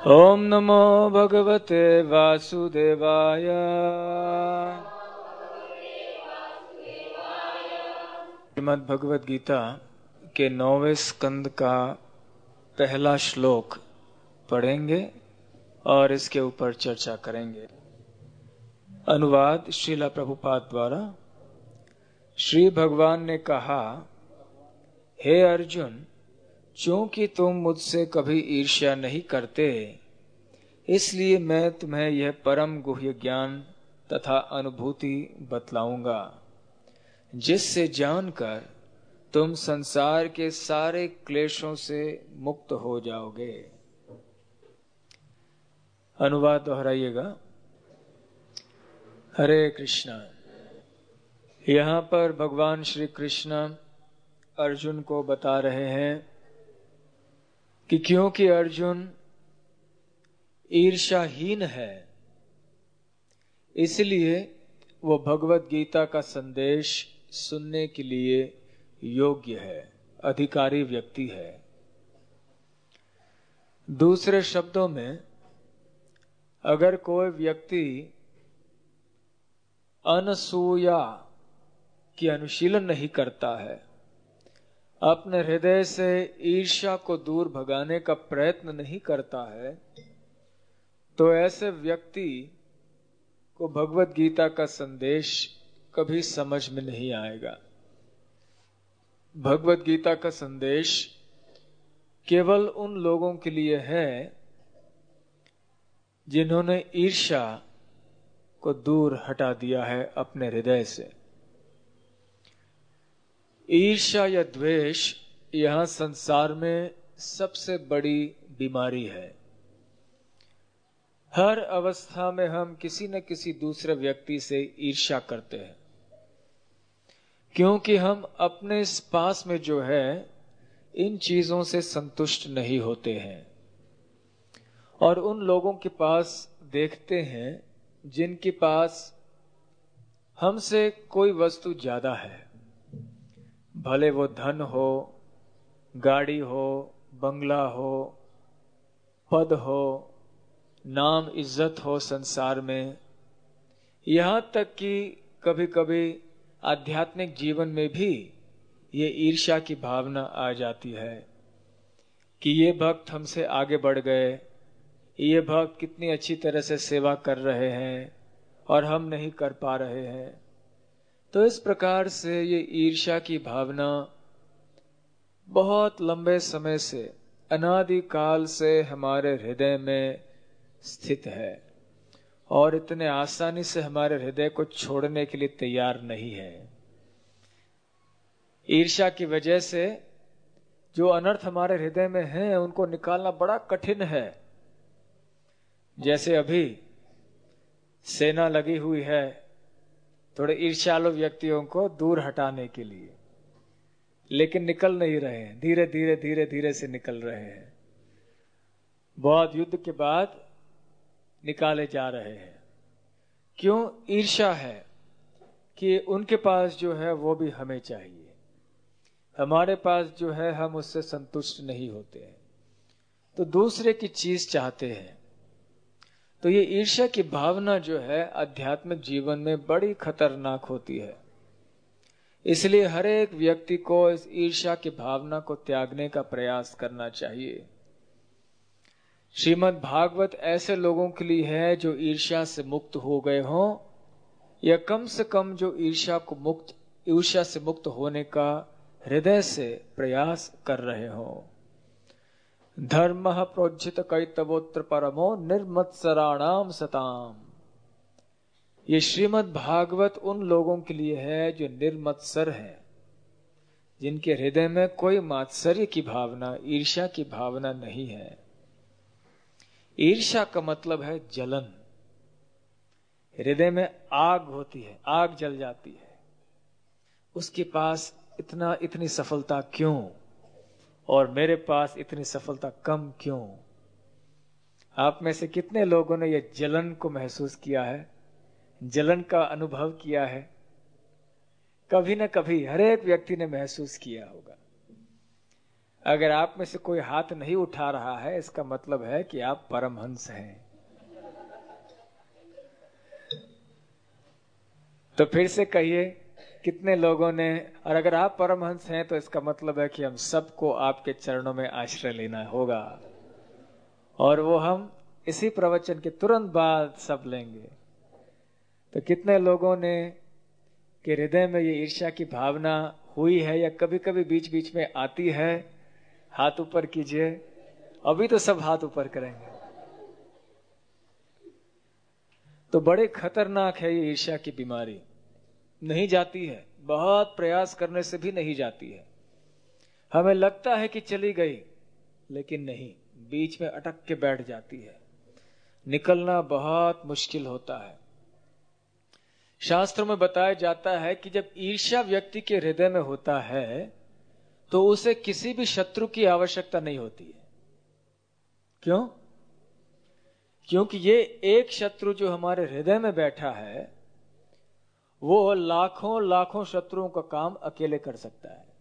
ओम नमो भगवते वासुदेवाय। श्रीमद् भगवद गीता के 9वें स्कंद का पहला श्लोक पढ़ेंगे और इसके ऊपर चर्चा करेंगे। अनुवाद श्रीला प्रभुपाद द्वारा। श्री भगवान ने कहा, हे अर्जुन, चूंकि तुम मुझसे कभी ईर्ष्या नहीं करते, इसलिए मैं तुम्हें यह परम गुह्य ज्ञान तथा अनुभूति बतलाऊंगा, जिससे जानकर तुम संसार के सारे क्लेशों से मुक्त हो जाओगे। अनुवाद दोहराइएगा। हरे कृष्णा। यहाँ पर भगवान श्री कृष्ण अर्जुन को बता रहे हैं कि क्योंकि अर्जुन ईर्ष्याहीन है, इसलिए वो भगवत गीता का संदेश सुनने के लिए योग्य है, अधिकारी व्यक्ति है। दूसरे शब्दों में, अगर कोई व्यक्ति अनसूया की अनुशीलन नहीं करता है, अपने हृदय से ईर्ष्या को दूर भगाने का प्रयत्न नहीं करता है, तो ऐसे व्यक्ति को भगवत गीता का संदेश कभी समझ में नहीं आएगा। भगवत गीता का संदेश केवल उन लोगों के लिए है जिन्होंने ईर्ष्या को दूर हटा दिया है अपने हृदय से। ईर्ष्या या द्वेष यहां संसार में सबसे बड़ी बीमारी है। हर अवस्था में हम किसी न किसी दूसरे व्यक्ति से ईर्ष्या करते हैं, क्योंकि हम अपने पास में जो है इन चीजों से संतुष्ट नहीं होते हैं और उन लोगों के पास देखते हैं जिनके पास हमसे कोई वस्तु ज्यादा है, भले वो धन हो, गाड़ी हो, बंगला हो, पद हो, नाम इज्जत हो संसार में। यहां तक कि कभी कभी आध्यात्मिक जीवन में भी ये ईर्ष्या की भावना आ जाती है कि ये भक्त हमसे आगे बढ़ गए, ये भक्त कितनी अच्छी तरह से सेवा कर रहे हैं और हम नहीं कर पा रहे हैं। तो इस प्रकार से ये ईर्ष्या की भावना बहुत लंबे समय से, अनादि काल से हमारे हृदय में स्थित है और इतने आसानी से हमारे हृदय को छोड़ने के लिए तैयार नहीं है। ईर्ष्या की वजह से जो अनर्थ हमारे हृदय में हैं, उनको निकालना बड़ा कठिन है। जैसे अभी सेना लगी हुई है थोड़े ईर्ष्यालु व्यक्तियों को दूर हटाने के लिए, लेकिन निकल नहीं रहे हैं, धीरे धीरे धीरे धीरे से निकल रहे हैं। बहुत युद्ध के बाद निकाले जा रहे हैं। क्यों? ईर्ष्या है कि उनके पास जो है वो भी हमें चाहिए, हमारे पास जो है हम उससे संतुष्ट नहीं होते हैं, तो दूसरे की चीज चाहते हैं। तो ये ईर्ष्या की भावना जो है आध्यात्मिक जीवन में बड़ी खतरनाक होती है। इसलिए हर एक व्यक्ति को इस ईर्ष्या की भावना को त्यागने का प्रयास करना चाहिए। श्रीमद् भागवत ऐसे लोगों के लिए है जो ईर्ष्या से मुक्त हो गए हों, या कम से कम जो ईर्ष्या से मुक्त होने का हृदय से प्रयास कर रहे हों। धर्मः प्रोज्झित कैतवोत्र परमो निर्मत्सराणाम सताम। ये श्रीमद् भागवत उन लोगों के लिए है जो निर्मत्सर है, जिनके हृदय में कोई मात्सर्य की भावना, ईर्ष्या की भावना नहीं है। ईर्ष्या का मतलब है जलन। हृदय में आग होती है, आग जल जाती है, उसके पास इतनी सफलता क्यों और मेरे पास इतनी सफलता कम क्यों? आप में से कितने लोगों ने यह जलन को महसूस किया है, जलन का अनुभव किया है? कभी न कभी हर एक व्यक्ति ने महसूस किया होगा। अगर आप में से कोई हाथ नहीं उठा रहा है, इसका मतलब है कि आप परमहंस हैं। तो फिर से कहिए, कितने लोगों ने, और अगर आप परमहंस हैं तो इसका मतलब है कि हम सबको आपके चरणों में आश्रय लेना होगा, और वो हम इसी प्रवचन के तुरंत बाद सब लेंगे। तो कितने लोगों ने के हृदय में ये ईर्ष्या की भावना हुई है या कभी कभी बीच बीच में आती है? हाथ ऊपर कीजिए। अभी तो सब हाथ ऊपर करेंगे। तो बड़े खतरनाक है ये ईर्ष्या की बीमारी। नहीं जाती है, बहुत प्रयास करने से भी नहीं जाती है। हमें लगता है कि चली गई, लेकिन नहीं, बीच में अटक के बैठ जाती है। निकलना बहुत मुश्किल होता है। शास्त्रों में बताया जाता है कि जब ईर्ष्या व्यक्ति के हृदय में होता है तो उसे किसी भी शत्रु की आवश्यकता नहीं होती है। क्यों? क्योंकि ये एक शत्रु जो हमारे हृदय में बैठा है, वो लाखों लाखों शत्रुओं का काम अकेले कर सकता है।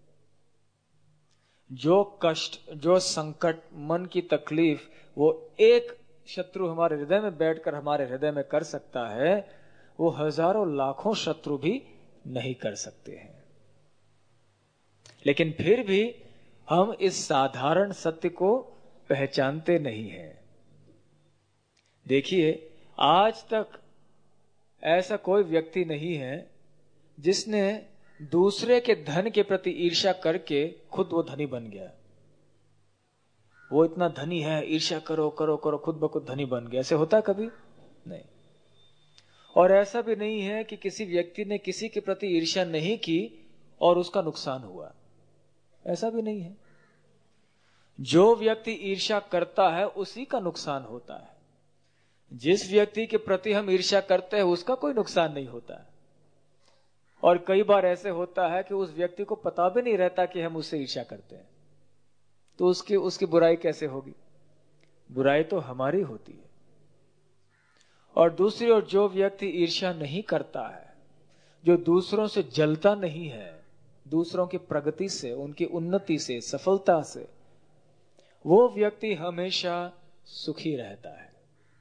जो कष्ट, जो संकट, मन की तकलीफ वो एक शत्रु हमारे हृदय में बैठकर हमारे हृदय में कर सकता है, वो हजारों लाखों शत्रु भी नहीं कर सकते हैं। लेकिन फिर भी हम इस साधारण सत्य को पहचानते नहीं हैं। देखिए, आज तक ऐसा कोई व्यक्ति नहीं है जिसने दूसरे के धन के प्रति ईर्ष्या करके खुद वो धनी बन गया। वो इतना धनी है, ईर्ष्या करो करो करो, खुद ब खुद धनी बन गया। ऐसे होता कभी नहीं। और ऐसा भी नहीं है कि किसी व्यक्ति ने किसी के प्रति ईर्ष्या नहीं की और उसका नुकसान हुआ। ऐसा भी नहीं है। जो व्यक्ति ईर्ष्या करता है उसी का नुकसान होता है। जिस व्यक्ति के प्रति हम ईर्ष्या करते हैं उसका कोई नुकसान नहीं होता है। और कई बार ऐसे होता है कि उस व्यक्ति को पता भी नहीं रहता कि हम उससे ईर्ष्या करते हैं, तो उसकी बुराई कैसे होगी? बुराई तो हमारी होती है। और दूसरी ओर जो व्यक्ति ईर्ष्या नहीं करता है, जो दूसरों से जलता नहीं है, दूसरों की प्रगति से, उनकी उन्नति से, सफलता से, वो व्यक्ति हमेशा सुखी रहता है।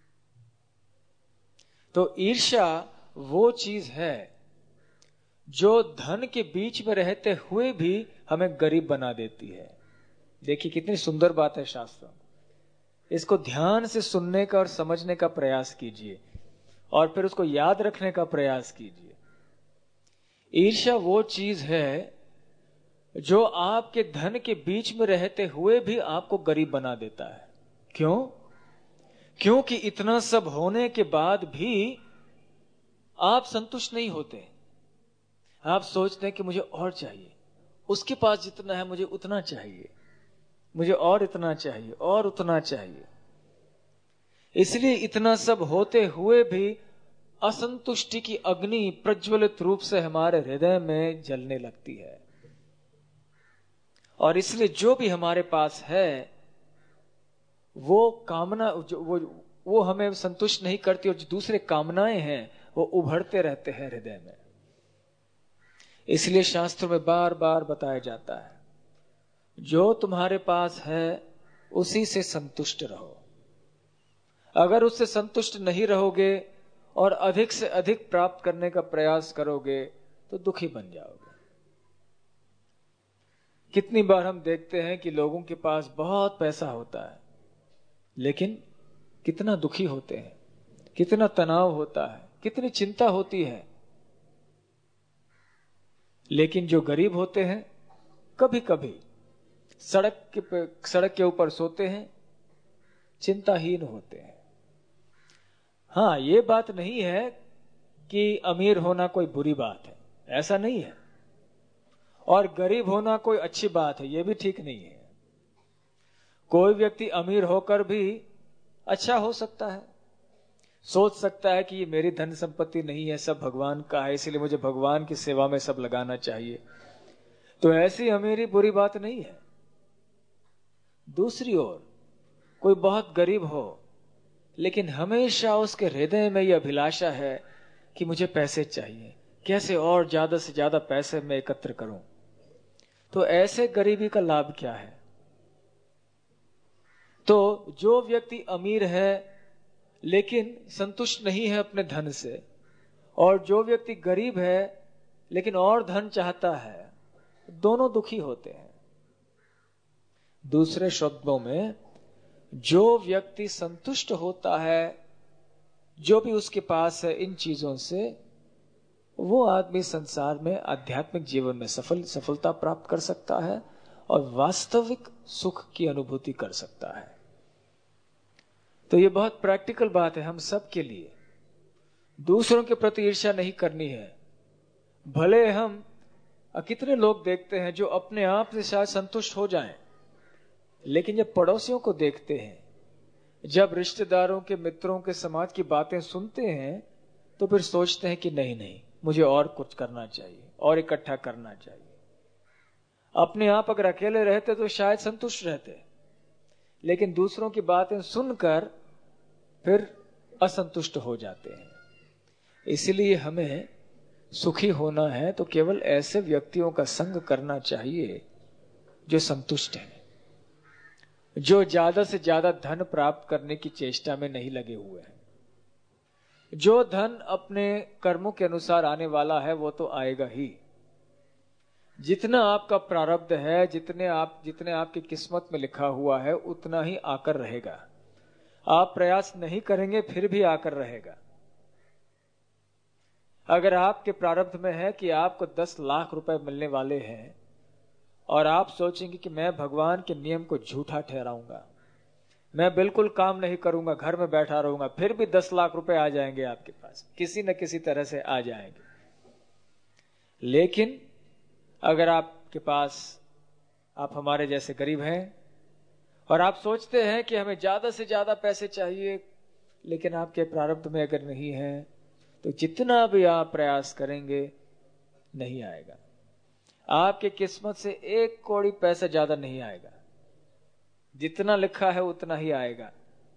तो ईर्ष्या वो चीज है जो धन के बीच में रहते हुए भी हमें गरीब बना देती है। देखिए कितनी सुंदर बात है शास्त्र। इसको ध्यान से सुनने का और समझने का प्रयास कीजिए और फिर उसको याद रखने का प्रयास कीजिए। ईर्ष्या वो चीज है जो आपके धन के बीच में रहते हुए भी आपको गरीब बना देता है। क्यों? क्योंकि इतना सब होने के बाद भी आप संतुष्ट नहीं होते। आप सोचते हैं कि मुझे और चाहिए, उसके पास जितना है मुझे उतना चाहिए, मुझे और इतना चाहिए और उतना चाहिए। इसलिए इतना सब होते हुए भी असंतुष्टि की अग्नि प्रज्वलित रूप से हमारे हृदय में जलने लगती है। और इसलिए जो भी हमारे पास है वो कामना वो हमें संतुष्ट नहीं करती, और जो दूसरे कामनाएं हैं वो उभरते रहते हैं हृदय में। इसलिए शास्त्र में बार बार बताया जाता है, जो तुम्हारे पास है उसी से संतुष्ट रहो। अगर उससे संतुष्ट नहीं रहोगे और अधिक से अधिक प्राप्त करने का प्रयास करोगे तो दुखी बन जाओगे। कितनी बार हम देखते हैं कि लोगों के पास बहुत पैसा होता है लेकिन कितना दुखी होते हैं, कितना तनाव होता है, कितनी चिंता होती है। लेकिन जो गरीब होते हैं कभी कभी सड़क के ऊपर सोते हैं, चिंताहीन होते हैं। हाँ, ये बात नहीं है कि अमीर होना कोई बुरी बात है, ऐसा नहीं है। और गरीब होना कोई अच्छी बात है, यह भी ठीक नहीं है। कोई व्यक्ति अमीर होकर भी अच्छा हो सकता है, सोच सकता है कि ये मेरी धन संपत्ति नहीं है, सब भगवान का है, इसलिए मुझे भगवान की सेवा में सब लगाना चाहिए। तो ऐसी अमीरी बुरी बात नहीं है। दूसरी ओर कोई बहुत गरीब हो लेकिन हमेशा उसके हृदय में यह अभिलाषा है कि मुझे पैसे चाहिए, कैसे और ज्यादा से ज्यादा पैसे मैं एकत्र करूं, तो ऐसे गरीबी का लाभ क्या है? तो जो व्यक्ति अमीर है लेकिन संतुष्ट नहीं है अपने धन से, और जो व्यक्ति गरीब है लेकिन और धन चाहता है, दोनों दुखी होते हैं। दूसरे शब्दों में, जो व्यक्ति संतुष्ट होता है जो भी उसके पास है इन चीजों से, वो आदमी संसार में आध्यात्मिक जीवन में सफलता प्राप्त कर सकता है और वास्तविक सुख की अनुभूति कर सकता है। तो ये बहुत प्रैक्टिकल बात है हम सब के लिए। दूसरों के प्रति ईर्ष्या नहीं करनी है। भले हम कितने लोग देखते हैं जो अपने आप से शायद संतुष्ट हो जाएं, लेकिन जब पड़ोसियों को देखते हैं, जब रिश्तेदारों के, मित्रों के, समाज की बातें सुनते हैं, तो फिर सोचते हैं कि नहीं नहीं, मुझे और कुछ करना चाहिए और इकट्ठा करना चाहिए। अपने आप अगर अकेले रहते तो शायद संतुष्ट रहते, लेकिन दूसरों की बातें सुनकर फिर असंतुष्ट हो जाते हैं। इसलिए हमें सुखी होना है तो केवल ऐसे व्यक्तियों का संग करना चाहिए जो संतुष्ट हैं, जो ज्यादा से ज्यादा धन प्राप्त करने की चेष्टा में नहीं लगे हुए हैं। जो धन अपने कर्मों के अनुसार आने वाला है वो तो आएगा ही। जितना आपका प्रारब्ध है, जितने आपकी किस्मत में लिखा हुआ है, उतना ही आकर रहेगा। आप प्रयास नहीं करेंगे फिर भी आकर रहेगा। अगर आपके प्रारब्ध में है कि आपको 10 लाख रुपए मिलने वाले हैं और आप सोचेंगे कि मैं भगवान के नियम को झूठा ठहराऊंगा, मैं बिल्कुल काम नहीं करूंगा, घर में बैठा रहूंगा, फिर भी 10 लाख रुपए आ जाएंगे आपके पास, किसी न किसी तरह से आ जाएंगे। लेकिन अगर आपके पास, आप हमारे जैसे गरीब हैं और आप सोचते हैं कि हमें ज्यादा से ज्यादा पैसे चाहिए, लेकिन आपके प्रारब्ध में अगर नहीं है तो जितना भी आप प्रयास करेंगे नहीं आएगा। आपके किस्मत से 1 कौड़ी पैसा ज्यादा नहीं आएगा, जितना लिखा है उतना ही आएगा।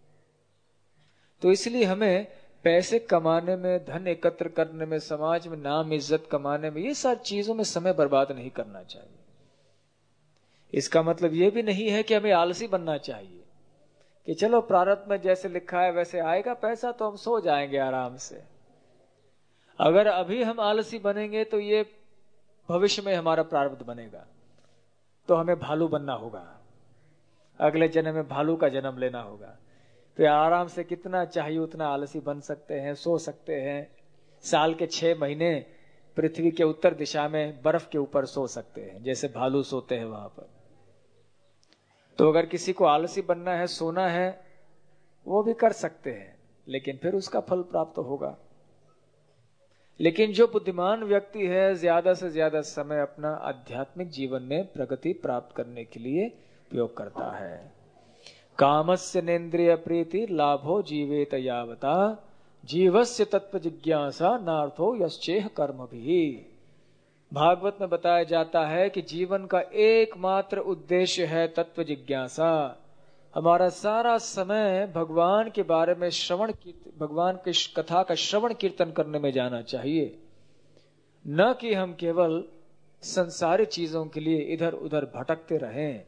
तो इसलिए हमें पैसे कमाने में, धन एकत्र करने में, समाज में नाम इज्जत कमाने में, ये सारी चीजों में समय बर्बाद नहीं करना चाहिए। इसका मतलब ये भी नहीं है कि हमें आलसी बनना चाहिए कि चलो प्रारब्ध में जैसे लिखा है वैसे आएगा पैसा तो हम सो जाएंगे आराम से। अगर अभी हम आलसी बनेंगे तो ये भविष्य में हमारा प्रारब्ध बनेगा, तो हमें भालू बनना होगा, अगले जन्म में भालू का जन्म लेना होगा। फिर आराम से कितना चाहिए उतना आलसी बन सकते हैं, सो सकते हैं। साल के 6 महीने पृथ्वी के उत्तर दिशा में बर्फ के ऊपर सो सकते हैं, जैसे भालू सोते हैं वहां पर। तो अगर किसी को आलसी बनना है, सोना है, वो भी कर सकते हैं, लेकिन फिर उसका फल प्राप्त होगा। लेकिन जो बुद्धिमान व्यक्ति है, ज्यादा से ज्यादा समय अपना आध्यात्मिक जीवन में प्रगति प्राप्त करने के लिए उपयोग करता है। कामस्य नेन्द्रिय प्रीति लाभो जीवेत यावता, जीवस्य तत्व जिज्ञासा नार्थो यश्चेह कर्म भी। भागवत में बताया जाता है कि जीवन का एकमात्र उद्देश्य है तत्व जिज्ञासा। हमारा सारा समय भगवान के बारे में भगवान की कथा का श्रवण कीर्तन करने में जाना चाहिए, न कि हम केवल संसारी चीजों के लिए इधर उधर भटकते रहें।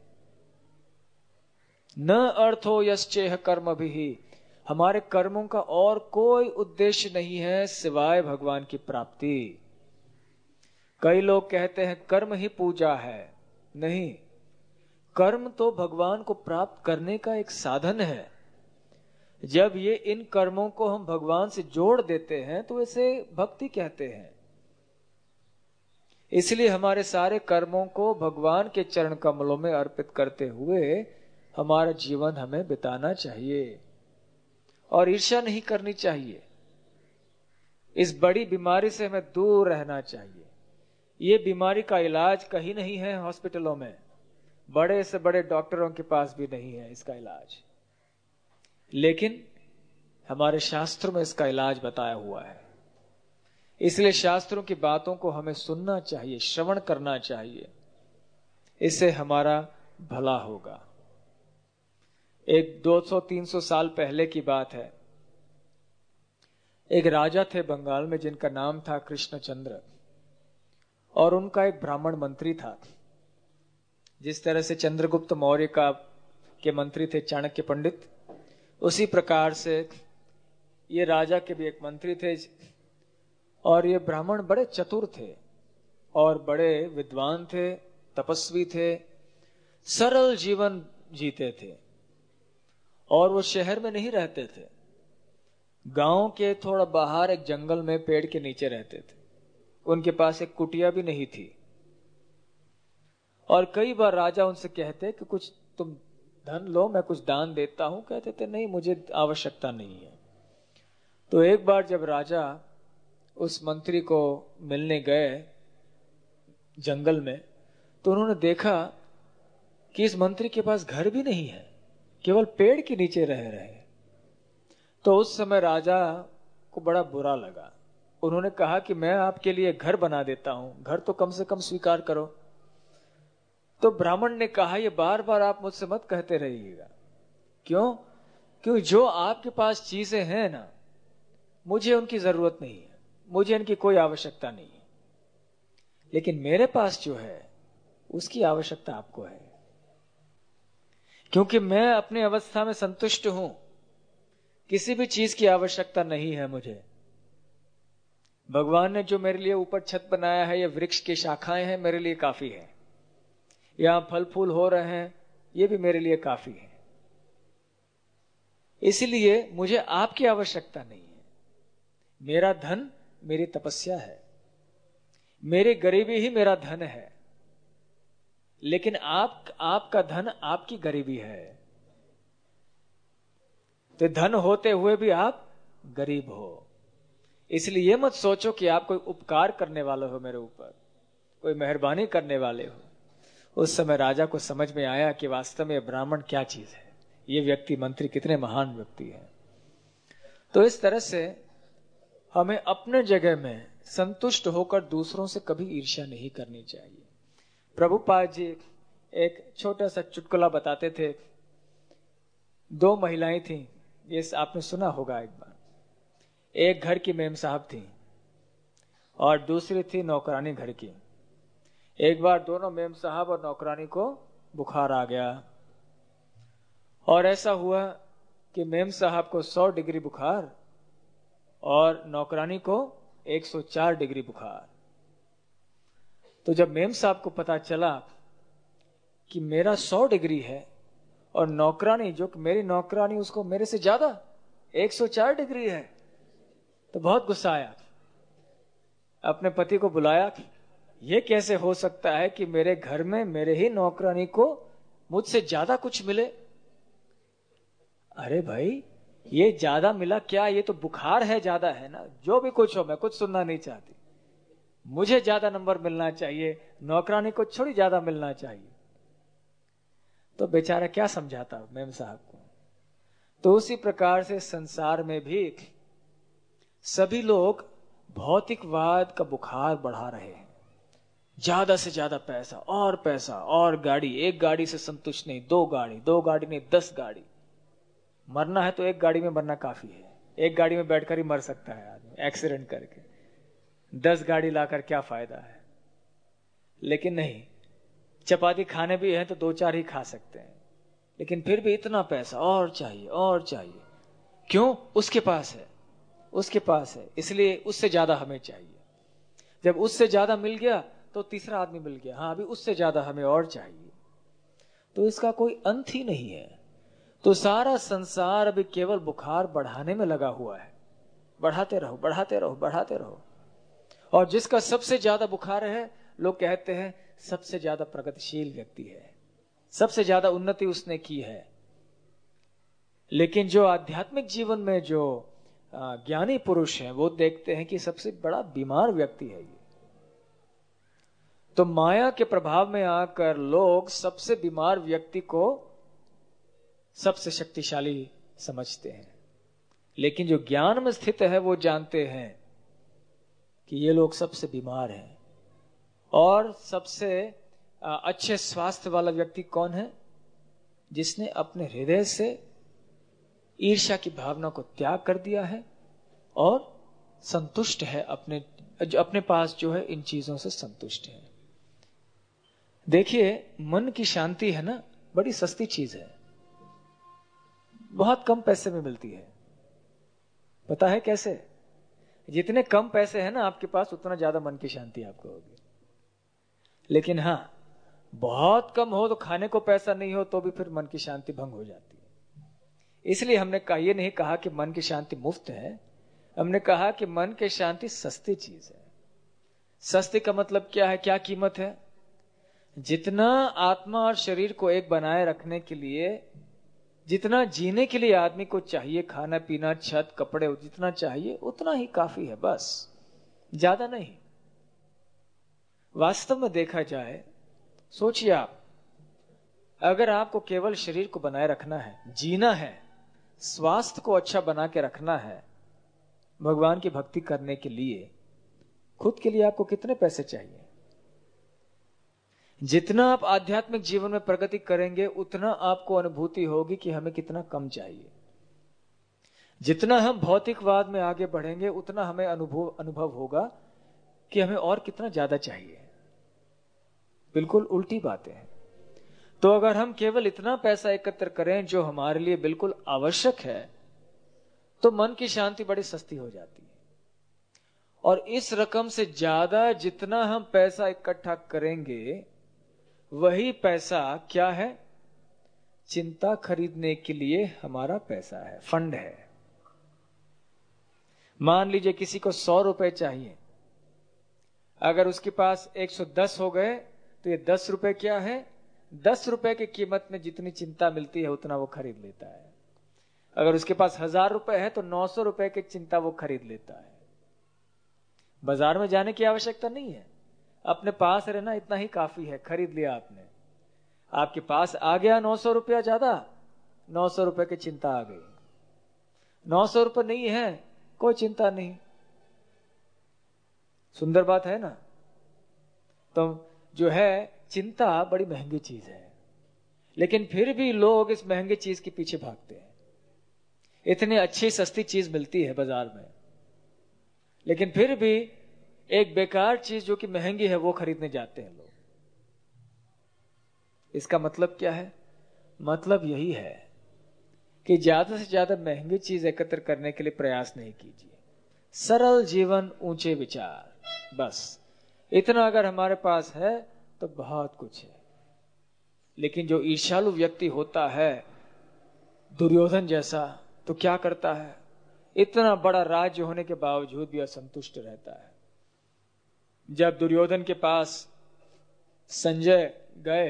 न अर्थो यश्चेह कर्म भी, हमारे कर्मों का और कोई उद्देश्य नहीं है सिवाय भगवान की प्राप्ति। कई लोग कहते हैं कर्म ही पूजा है। नहीं, कर्म तो भगवान को प्राप्त करने का एक साधन है। जब ये इन कर्मों को हम भगवान से जोड़ देते हैं तो इसे भक्ति कहते हैं। इसलिए हमारे सारे कर्मों को भगवान के चरण कमलों में अर्पित करते हुए हमारा जीवन हमें बिताना चाहिए और ईर्ष्या नहीं करनी चाहिए। इस बड़ी बीमारी से हमें दूर रहना चाहिए। ये बीमारी का इलाज कहीं नहीं है हॉस्पिटलों में, बड़े से बड़े डॉक्टरों के पास भी नहीं है इसका इलाज, लेकिन हमारे शास्त्रों में इसका इलाज बताया हुआ है। इसलिए शास्त्रों की बातों को हमें सुनना चाहिए, श्रवण करना चाहिए, इससे हमारा भला होगा। एक 200-300 साल पहले की बात है। एक राजा थे बंगाल में जिनका नाम था कृष्णचंद्र, और उनका एक ब्राह्मण मंत्री था। जिस तरह से चंद्रगुप्त मौर्य के मंत्री थे चाणक्य पंडित, उसी प्रकार से ये राजा के भी एक मंत्री थे। और ये ब्राह्मण बड़े चतुर थे और बड़े विद्वान थे, तपस्वी थे, सरल जीवन जीते थे। और वो शहर में नहीं रहते थे, गांव के थोड़ा बाहर एक जंगल में पेड़ के नीचे रहते थे। उनके पास एक कुटिया भी नहीं थी। और कई बार राजा उनसे कहते कि कुछ तुम धन लो, मैं कुछ दान देता हूं। कहते थे नहीं, मुझे आवश्यकता नहीं है। तो एक बार जब राजा उस मंत्री को मिलने गए जंगल में, तो उन्होंने देखा कि इस मंत्री के पास घर भी नहीं है, केवल पेड़ के नीचे रह रहे हैं। तो उस समय राजा को बड़ा बुरा लगा। उन्होंने कहा कि मैं आपके लिए घर बना देता हूं, घर तो कम से कम स्वीकार करो। तो ब्राह्मण ने कहा, ये बार बार आप मुझसे मत कहते रहिएगा। क्यों? क्योंकि जो आपके पास चीजें हैं ना, मुझे उनकी जरूरत नहीं है, मुझे इनकी कोई आवश्यकता नहीं है। लेकिन मेरे पास जो है उसकी आवश्यकता आपको है, क्योंकि मैं अपनी अवस्था में संतुष्ट हूं, किसी भी चीज की आवश्यकता नहीं है मुझे। भगवान ने जो मेरे लिए ऊपर छत बनाया है, ये वृक्ष की शाखाएं हैं, मेरे लिए काफी है। यहां फल फूल हो रहे हैं, ये भी मेरे लिए काफी है। इसलिए मुझे आपकी आवश्यकता नहीं है। मेरा धन मेरी तपस्या है, मेरी गरीबी ही मेरा धन है। लेकिन आपका धन आपकी गरीबी है। तो धन होते हुए भी आप गरीब हो। इसलिए ये मत सोचो कि आप कोई उपकार करने वाले हो मेरे ऊपर, कोई मेहरबानी करने वाले हो। उस समय राजा को समझ में आया कि वास्तव में ब्राह्मण क्या चीज है, ये व्यक्ति मंत्री कितने महान व्यक्ति है। तो इस तरह से हमें अपने जगह में संतुष्ट होकर दूसरों से कभी ईर्ष्या नहीं करनी चाहिए। प्रभुपाद जी एक छोटा सा चुटकुला बताते थे। दो महिलाएं थीं, ये आपने सुना होगा एक बार। एक घर की मेम साहब थी और दूसरी थी नौकरानी घर की। एक बार दोनों मेम साहब और नौकरानी को बुखार आ गया और ऐसा हुआ कि मेम साहब को 100 डिग्री बुखार और नौकरानी को 104 डिग्री बुखार। तो जब मेम साहब को पता चला कि मेरा 100 डिग्री है और नौकरानी, जो कि मेरी नौकरानी, उसको मेरे से ज्यादा 104 डिग्री है, तो बहुत गुस्सा आया। अपने पति को बुलाया, ये कैसे हो सकता है कि मेरे घर में मेरे ही नौकरानी को मुझसे ज्यादा कुछ मिले। अरे भाई, ये ज्यादा मिला क्या, ये तो बुखार है, ज्यादा है ना। जो भी कुछ हो, मैं कुछ सुनना नहीं चाहती, मुझे ज्यादा नंबर मिलना चाहिए, नौकरानी को थोड़ी ज्यादा मिलना चाहिए। तो बेचारा क्या समझाता मेम साहब को। तो उसी प्रकार से संसार में भी सभी लोग भौतिकवाद का बुखार बढ़ा रहे हैं। ज्यादा से ज्यादा पैसा और गाड़ी। एक गाड़ी से संतुष्ट नहीं, दो गाड़ी नहीं 10 गाड़ी। मरना है तो एक गाड़ी में मरना काफी है। एक गाड़ी में बैठकर ही मर सकता है आदमी एक्सीडेंट करके। 10 गाड़ी लाकर क्या फायदा है। लेकिन नहीं, चपाती खाने भी है तो 2-4 ही खा सकते हैं, लेकिन फिर भी इतना पैसा और चाहिए। क्यों? उसके पास है, इसलिए उससे ज्यादा हमें चाहिए। जब उससे ज्यादा मिल गया तो तीसरा आदमी मिल गया, हाँ अभी उससे ज्यादा हमें और चाहिए। तो इसका कोई अंत ही नहीं है। तो सारा संसार अभी केवल बुखार बढ़ाने में लगा हुआ है। बढ़ाते रहो। और जिसका सबसे ज्यादा बुखार है, लोग कहते हैं सबसे ज्यादा प्रगतिशील व्यक्ति है, सबसे ज्यादा उन्नति उसने की है। लेकिन जो आध्यात्मिक जीवन में जो ज्ञानी पुरुष हैं, वो देखते हैं कि सबसे बड़ा बीमार व्यक्ति है ये। तो माया के प्रभाव में आकर लोग सबसे बीमार व्यक्ति को सबसे शक्तिशाली समझते हैं। लेकिन जो ज्ञान में स्थित है वो जानते हैं कि ये लोग सबसे बीमार हैं। और सबसे अच्छे स्वास्थ्य वाला व्यक्ति कौन है? जिसने अपने हृदय से ईर्ष्या की भावना को त्याग कर दिया है और संतुष्ट है, अपने पास जो है इन चीजों से संतुष्ट है। देखिए, मन की शांति है ना, बड़ी सस्ती चीज है। बहुत कम पैसे में मिलती है। पता है कैसे? जितने कम पैसे हैं ना आपके पास, उतना ज्यादा मन की शांति आपको होगी। लेकिन हाँ, बहुत कम हो तो खाने को पैसा नहीं हो तो भी फिर मन की शांति भंग हो जाती है। इसलिए हमने कहा, ये नहीं कहा कि मन की शांति मुफ्त है, हमने कहा कि मन की शांति सस्ती चीज है। सस्ती का मतलब क्या है, क्या कीमत है? जितना आत्मा और शरीर को एक बनाए रखने के लिए, जितना जीने के लिए आदमी को चाहिए, खाना पीना छत कपड़े जितना चाहिए उतना ही काफी है, बस ज्यादा नहीं। वास्तव में देखा जाए, सोचिए आप, अगर आपको केवल शरीर को बनाए रखना है, जीना है, स्वास्थ्य को अच्छा बना के रखना है, भगवान की भक्ति करने के लिए खुद के लिए आपको कितने पैसे चाहिए? जितना आप आध्यात्मिक जीवन में प्रगति करेंगे उतना आपको अनुभूति होगी कि हमें कितना कम चाहिए। जितना हम भौतिकवाद में आगे बढ़ेंगे उतना हमें अनुभव होगा कि हमें और कितना ज्यादा चाहिए। बिल्कुल उल्टी बातें हैं। तो अगर हम केवल इतना पैसा एकत्र करें जो हमारे लिए बिल्कुल आवश्यक है, तो मन की शांति बड़ी सस्ती हो जाती है। और इस रकम से ज्यादा जितना हम पैसा इकट्ठा करेंगे, वही पैसा क्या है? चिंता खरीदने के लिए हमारा पैसा है, फंड है। मान लीजिए किसी को 100 रुपए चाहिए, अगर उसके पास 110 हो गए तो ये 10 रुपए क्या है? 10 रुपए की कीमत में जितनी चिंता मिलती है उतना वो खरीद लेता है। अगर उसके पास 1000 रुपए है तो 900 रुपए की चिंता वो खरीद लेता है। बाजार में जाने की आवश्यकता नहीं है, अपने पास रहना इतना ही काफी है। खरीद लिया आपने, आपके पास आ गया 900 रुपया ज्यादा, 900 रुपए की चिंता आ गई। 900 रुपए नहीं है, कोई चिंता नहीं। सुंदर बात है ना? तो जो है, चिंता बड़ी महंगी चीज है, लेकिन फिर भी लोग इस महंगी चीज के पीछे भागते हैं। इतनी अच्छी सस्ती चीज मिलती है बाजार में, लेकिन फिर भी एक बेकार चीज जो कि महंगी है वो खरीदने जाते हैं लोग। इसका मतलब क्या है? मतलब यही है कि ज्यादा से ज्यादा महंगी चीज एकत्र करने के लिए प्रयास नहीं कीजिए। सरल जीवन, ऊंचे विचार, बस इतना अगर हमारे पास है तो बहुत कुछ है। लेकिन जो ईर्ष्यालु व्यक्ति होता है, दुर्योधन जैसा, तो क्या करता है? इतना बड़ा राज्य होने के बावजूद भी असंतुष्ट रहता है। जब दुर्योधन के पास संजय गए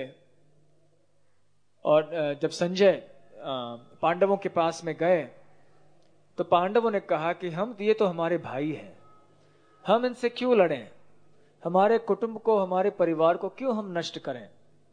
और जब संजय पांडवों के पास में गए तो पांडवों ने कहा कि हम ये तो हमारे भाई हैं, हम इनसे क्यों लड़ें? हमारे कुटुंब को, हमारे परिवार को क्यों हम नष्ट करें?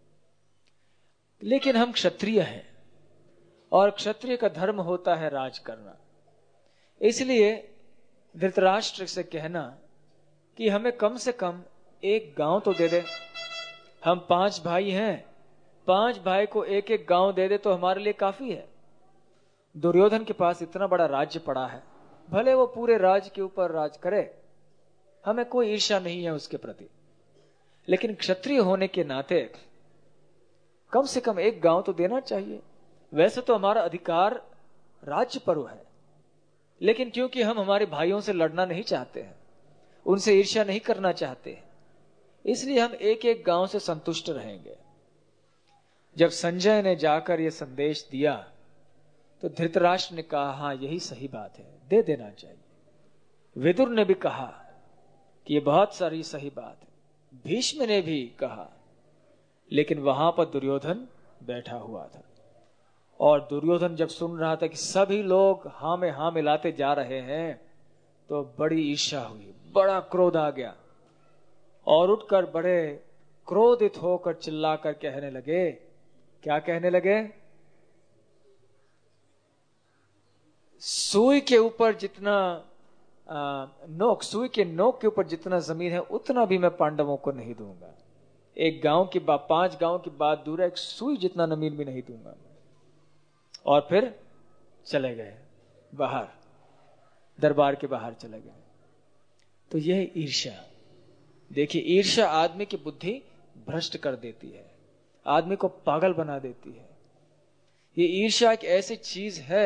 लेकिन हम क्षत्रिय हैं और क्षत्रिय का धर्म होता है राज करना। इसलिए धृतराष्ट्र से कहना कि हमें कम से कम एक गांव तो दे दे। हम 5 भाई हैं, 5 भाई को एक एक गांव दे दे तो हमारे लिए काफी है। दुर्योधन के पास इतना बड़ा राज्य पड़ा है, भले वो पूरे राज्य के ऊपर राज करे, हमें कोई ईर्ष्या नहीं है उसके प्रति। लेकिन क्षत्रिय होने के नाते कम से कम एक गांव तो देना चाहिए। वैसे तो हमारा अधिकार राज्य पर है, लेकिन क्योंकि हम हमारे भाइयों से लड़ना नहीं चाहते हैं, उनसे ईर्ष्या नहीं करना चाहते, इसलिए हम एक एक गांव से संतुष्ट रहेंगे। जब संजय ने जाकर यह संदेश दिया तो धृतराष्ट्र ने कहा, हाँ यही सही बात है, दे देना चाहिए। विदुर ने भी कहा कि यह बहुत सारी सही बात है, भीष्म ने भी कहा। लेकिन वहां पर दुर्योधन बैठा हुआ था, और दुर्योधन जब सुन रहा था कि सभी लोग हाँ में हाँ मिलाते जा रहे हैं तो बड़ी ईर्ष्या हुई, बड़ा क्रोध आ गया, और उठकर बड़े क्रोधित होकर चिल्लाकर कहने लगे। क्या कहने लगे? सुई के ऊपर जितना नोक, सुई के नोक के ऊपर जितना जमीन है उतना भी मैं पांडवों को नहीं दूंगा। एक गांव की बात, 5 गांव की बात दूर है, एक सुई जितना जमीन भी नहीं दूंगा मैं। और फिर चले गए बाहर, दरबार के बाहर चले गए। तो यह ईर्ष्या, देखिए ईर्ष्या आदमी की बुद्धि भ्रष्ट कर देती है, आदमी को पागल बना देती है। ये ईर्ष्या एक ऐसी चीज है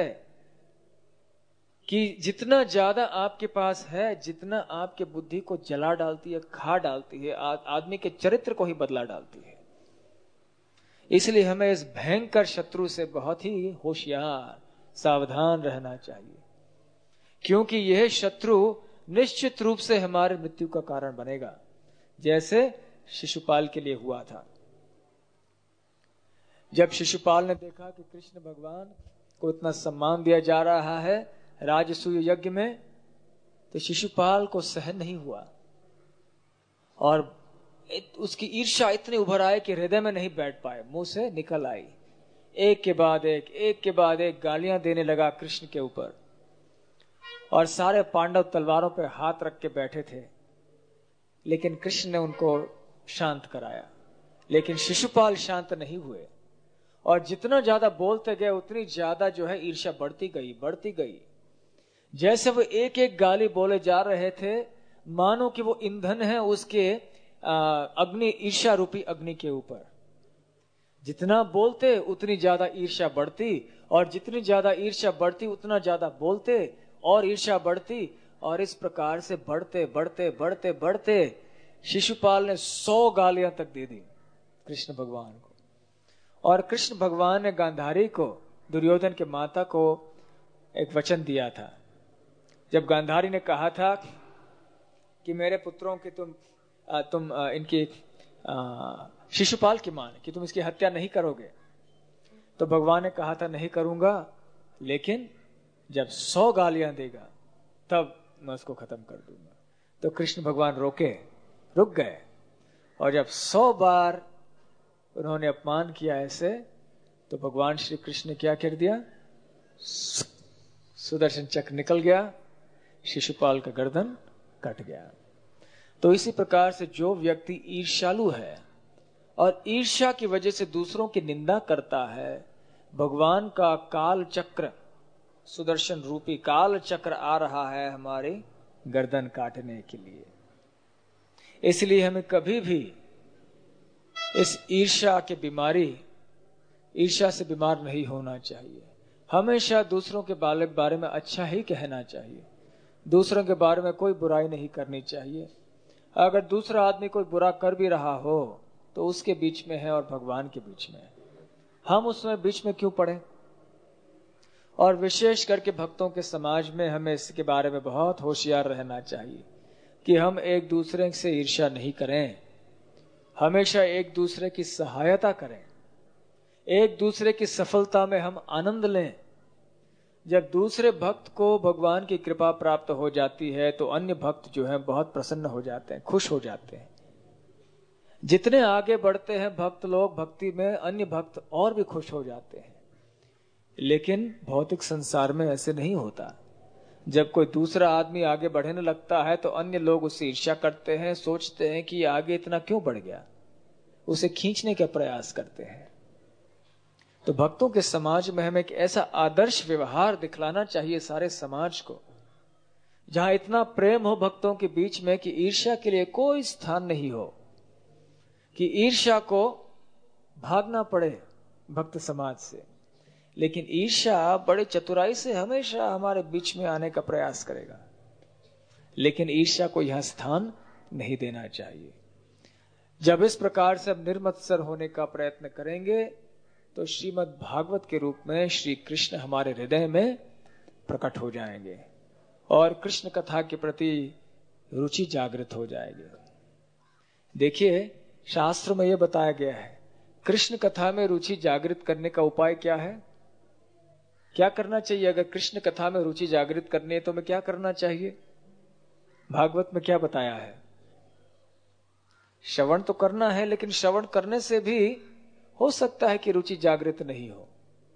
कि जितना ज्यादा आपके पास है, जितना आपके बुद्धि को जला डालती है, खा डालती है, आदमी के चरित्र को ही बदला डालती है। इसलिए हमें इस भयंकर शत्रु से बहुत ही होशियार, सावधान रहना चाहिए, क्योंकि यह शत्रु निश्चित रूप से हमारे मृत्यु का कारण बनेगा, जैसे शिशुपाल के लिए हुआ था। जब शिशुपाल ने देखा कि कृष्ण भगवान को इतना सम्मान दिया जा रहा है राजसूय यज्ञ में, तो शिशुपाल को सहन नहीं हुआ और उसकी ईर्ष्या इतनी उभर आई कि हृदय में नहीं बैठ पाए, मुंह से निकल आई। एक के बाद एक गालियां देने लगा कृष्ण के ऊपर, और सारे पांडव तलवारों पर हाथ रख के बैठे थे, लेकिन कृष्ण ने उनको शांत कराया। लेकिन शिशुपाल शांत नहीं हुए, और जितना ज्यादा बोलते गए उतनी ज्यादा जो है ईर्ष्या बढ़ती गई। जैसे वो एक एक गाली बोले जा रहे थे, मानो कि वो ईंधन है उसके अग्नि, ईर्ष्या रूपी अग्नि के ऊपर। जितना बोलते उतनी ज्यादा ईर्ष्या बढ़ती, और जितनी ज्यादा ईर्ष्या बढ़ती उतना ज्यादा बोलते और ईर्ष्या बढ़ती, और इस प्रकार से बढ़ते शिशुपाल ने 100 गालियां तक दे दी कृष्ण भगवान को। और कृष्ण भगवान ने गांधारी को, दुर्योधन के माता को, एक वचन दिया था। जब गांधारी ने कहा था कि मेरे पुत्रों की तुम इनकी शिशुपाल की मां कि तुम इसकी हत्या नहीं करोगे, तो भगवान ने कहा था नहीं करूंगा, लेकिन जब 100 गालियां देगा तब मैं उसको खत्म कर दूंगा। तो कृष्ण भगवान रुक गए, और जब 100 बार उन्होंने अपमान किया ऐसे, तो भगवान श्री कृष्ण ने क्या कर दिया, सुदर्शन चक्र निकल गया, शिशुपाल का गर्दन कट गया। तो इसी प्रकार से जो व्यक्ति ईर्ष्यालु है और ईर्ष्या की वजह से दूसरों की निंदा करता है, भगवान का काल चक्र, सुदर्शन रूपी काल चक्र आ रहा है हमारे गर्दन काटने के लिए। इसलिए हमें कभी भी इस ईर्ष्या की बीमारी, ईर्ष्या से बीमार नहीं होना चाहिए। हमेशा दूसरों के बारे में अच्छा ही कहना चाहिए, दूसरों के बारे में कोई बुराई नहीं करनी चाहिए। अगर दूसरा आदमी कोई बुरा कर भी रहा हो तो उसके बीच में है और भगवान के बीच में है, हम उसमें बीच में क्यों पड़े। और विशेष करके भक्तों के समाज में हमें इसके बारे में बहुत होशियार रहना चाहिए कि हम एक दूसरे से ईर्ष्या नहीं करें, हमेशा एक दूसरे की सहायता करें, एक दूसरे की सफलता में हम आनंद लें। जब दूसरे भक्त को भगवान की कृपा प्राप्त हो जाती है तो अन्य भक्त जो हैं बहुत प्रसन्न हो जाते हैं, खुश हो जाते हैं। जितने आगे बढ़ते हैं भक्त लोग भक्ति में, अन्य भक्त और भी खुश हो जाते हैं। लेकिन भौतिक संसार में ऐसे नहीं होता। जब कोई दूसरा आदमी आगे बढ़ने लगता है तो अन्य लोग उससे ईर्ष्या करते हैं, सोचते हैं कि आगे इतना क्यों बढ़ गया, उसे खींचने का प्रयास करते हैं। तो भक्तों के समाज में हमें एक ऐसा आदर्श व्यवहार दिखलाना चाहिए सारे समाज को, जहां इतना प्रेम हो भक्तों के बीच में कि ईर्ष्या के लिए कोई स्थान नहीं हो, कि ईर्ष्या को भागना पड़े भक्त समाज से। लेकिन ईर्ष्या बड़े चतुराई से हमेशा हमारे बीच में आने का प्रयास करेगा, लेकिन ईर्ष्या को यहां स्थान नहीं देना चाहिए। जब इस प्रकार से हम निर्मत्सर होने का प्रयत्न करेंगे तो श्रीमद् भागवत के रूप में श्री कृष्ण हमारे हृदय में प्रकट हो जाएंगे और कृष्ण कथा के प्रति रुचि जागृत हो जाएगी। देखिए, शास्त्र में यह बताया गया है, कृष्ण कथा में रुचि जागृत करने का उपाय क्या है, क्या करना चाहिए। अगर कृष्ण कथा में रुचि जागृत करनी है तो हमें क्या करना चाहिए। भागवत में क्या बताया है, श्रवण तो करना है, लेकिन श्रवण करने से भी हो सकता है कि रुचि जागृत नहीं हो।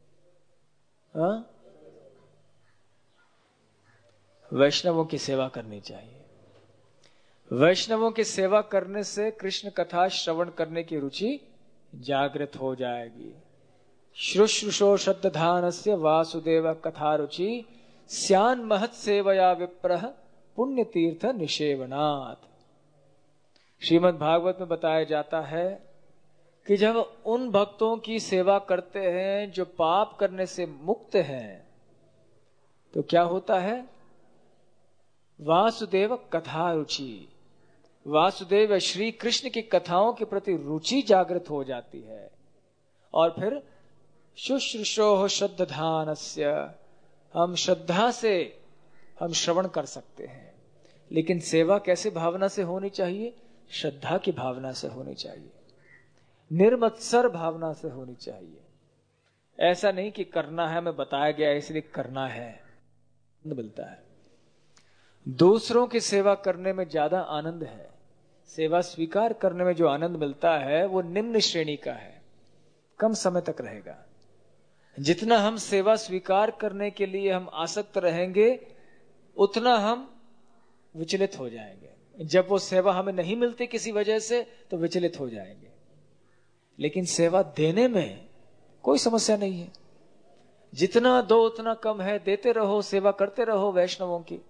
वैष्णवों की सेवा करनी चाहिए। वैष्णवों की सेवा करने से कृष्ण कथा श्रवण करने की रुचि जागृत हो जाएगी। शुश्रूषो श्रद्धानस्य वासुदेव कथा रुचि स्यान महत् सेवया विप्रः पुण्य तीर्थ निषेवनात्। श्रीमद् भागवत में बताया जाता है, कि जब उन भक्तों की सेवा करते हैं जो पाप करने से मुक्त हैं, तो क्या होता है? वासुदेव कथा रुचि, वासुदेव श्री कृष्ण की कथाओं के प्रति रुचि जागृत हो जाती है। और फिर शुश्रूषोः श्रद्धानस्य, हम श्रद्धा से हम श्रवण कर सकते हैं। लेकिन सेवा कैसे भावना से होनी चाहिए? श्रद्धा की भावना से होनी चाहिए, निर्मत्सर भावना से होनी चाहिए। ऐसा नहीं कि करना है, हमें बताया गया इसलिए करना है, मिलता है। दूसरों की सेवा करने में ज्यादा आनंद है। सेवा स्वीकार करने में जो आनंद मिलता है वो निम्न श्रेणी का है, कम समय तक रहेगा। जितना हम सेवा स्वीकार करने के लिए हम आसक्त रहेंगे, उतना हम विचलित हो जाएंगे। जब वो सेवा हमें नहीं मिलती किसी वजह से, तो विचलित हो जाएंगे। लेकिन सेवा देने में कोई समस्या नहीं है। जितना दो उतना कम है, देते रहो, सेवा करते रहो वैष्णवों की।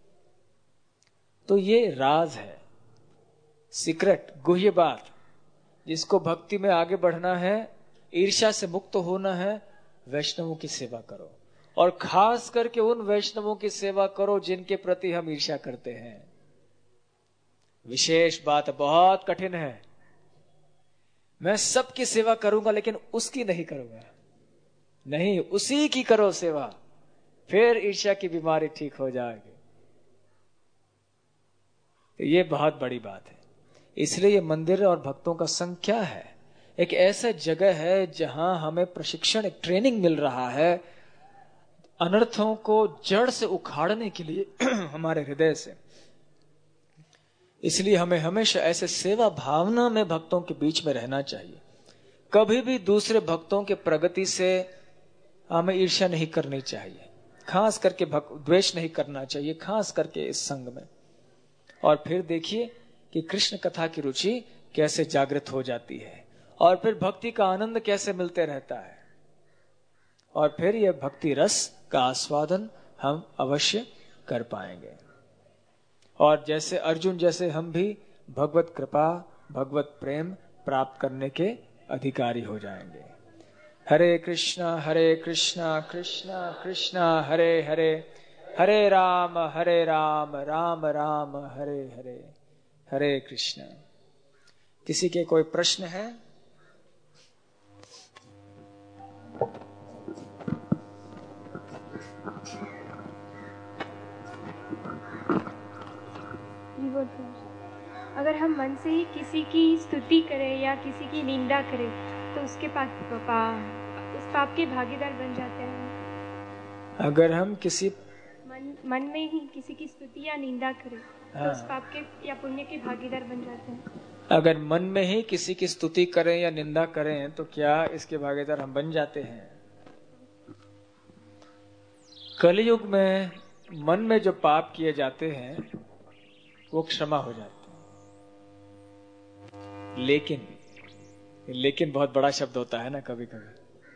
तो ये राज है, सीक्रेट, गुह्य बात। जिसको भक्ति में आगे बढ़ना है, ईर्ष्या से मुक्त होना है, वैष्णवों की सेवा करो। और खास करके उन वैष्णवों की सेवा करो जिनके प्रति हम ईर्ष्या करते हैं। विशेष बात, बहुत कठिन है। मैं सबकी सेवा करूंगा लेकिन उसकी नहीं करूंगा। नहीं, उसी की करो सेवा, फिर ईर्ष्या की बीमारी ठीक हो जाएगी। तो ये बहुत बड़ी बात है। इसलिए ये मंदिर और भक्तों का संघ क्या है? एक ऐसा जगह है जहां हमें प्रशिक्षण, एक ट्रेनिंग मिल रहा है अनर्थों को जड़ से उखाड़ने के लिए हमारे हृदय से। इसलिए हमें हमेशा ऐसे सेवा भावना में भक्तों के बीच में रहना चाहिए। कभी भी दूसरे भक्तों के प्रगति से हमें ईर्ष्या नहीं करनी चाहिए, खास करके द्वेष नहीं करना चाहिए, खास करके इस संघ में। और फिर देखिए कि कृष्ण कथा की रुचि कैसे जागृत हो जाती है, और फिर भक्ति का आनंद कैसे मिलते रहता है, और फिर यह भक्ति रस का आस्वादन हम अवश्य कर पाएंगे। और जैसे अर्जुन जैसे हम भी भगवत कृपा, भगवत प्रेम प्राप्त करने के अधिकारी हो जाएंगे। हरे कृष्णा कृष्णा कृष्णा हरे हरे, हरे राम राम राम हरे हरे, हरे कृष्णा। किसी के कोई प्रश्न है? अगर हम मन से ही किसी की स्तुति करें या किसी की निंदा करें तो उसके उस पाप के भागीदार बन जाते हैं। अगर हम किसी मन में ही किसी की स्तुति या निंदा करें तो उस पाप के या पुण्य के भागीदार बन जाते हैं। अगर मन में ही किसी की स्तुति करें या निंदा करें तो क्या इसके भागीदार हम बन जाते हैं? कलयुग में मन में जो पाप किए जाते हैं वो क्षमा हो जाते हैं। लेकिन बहुत बड़ा शब्द होता है ना कभी कभी।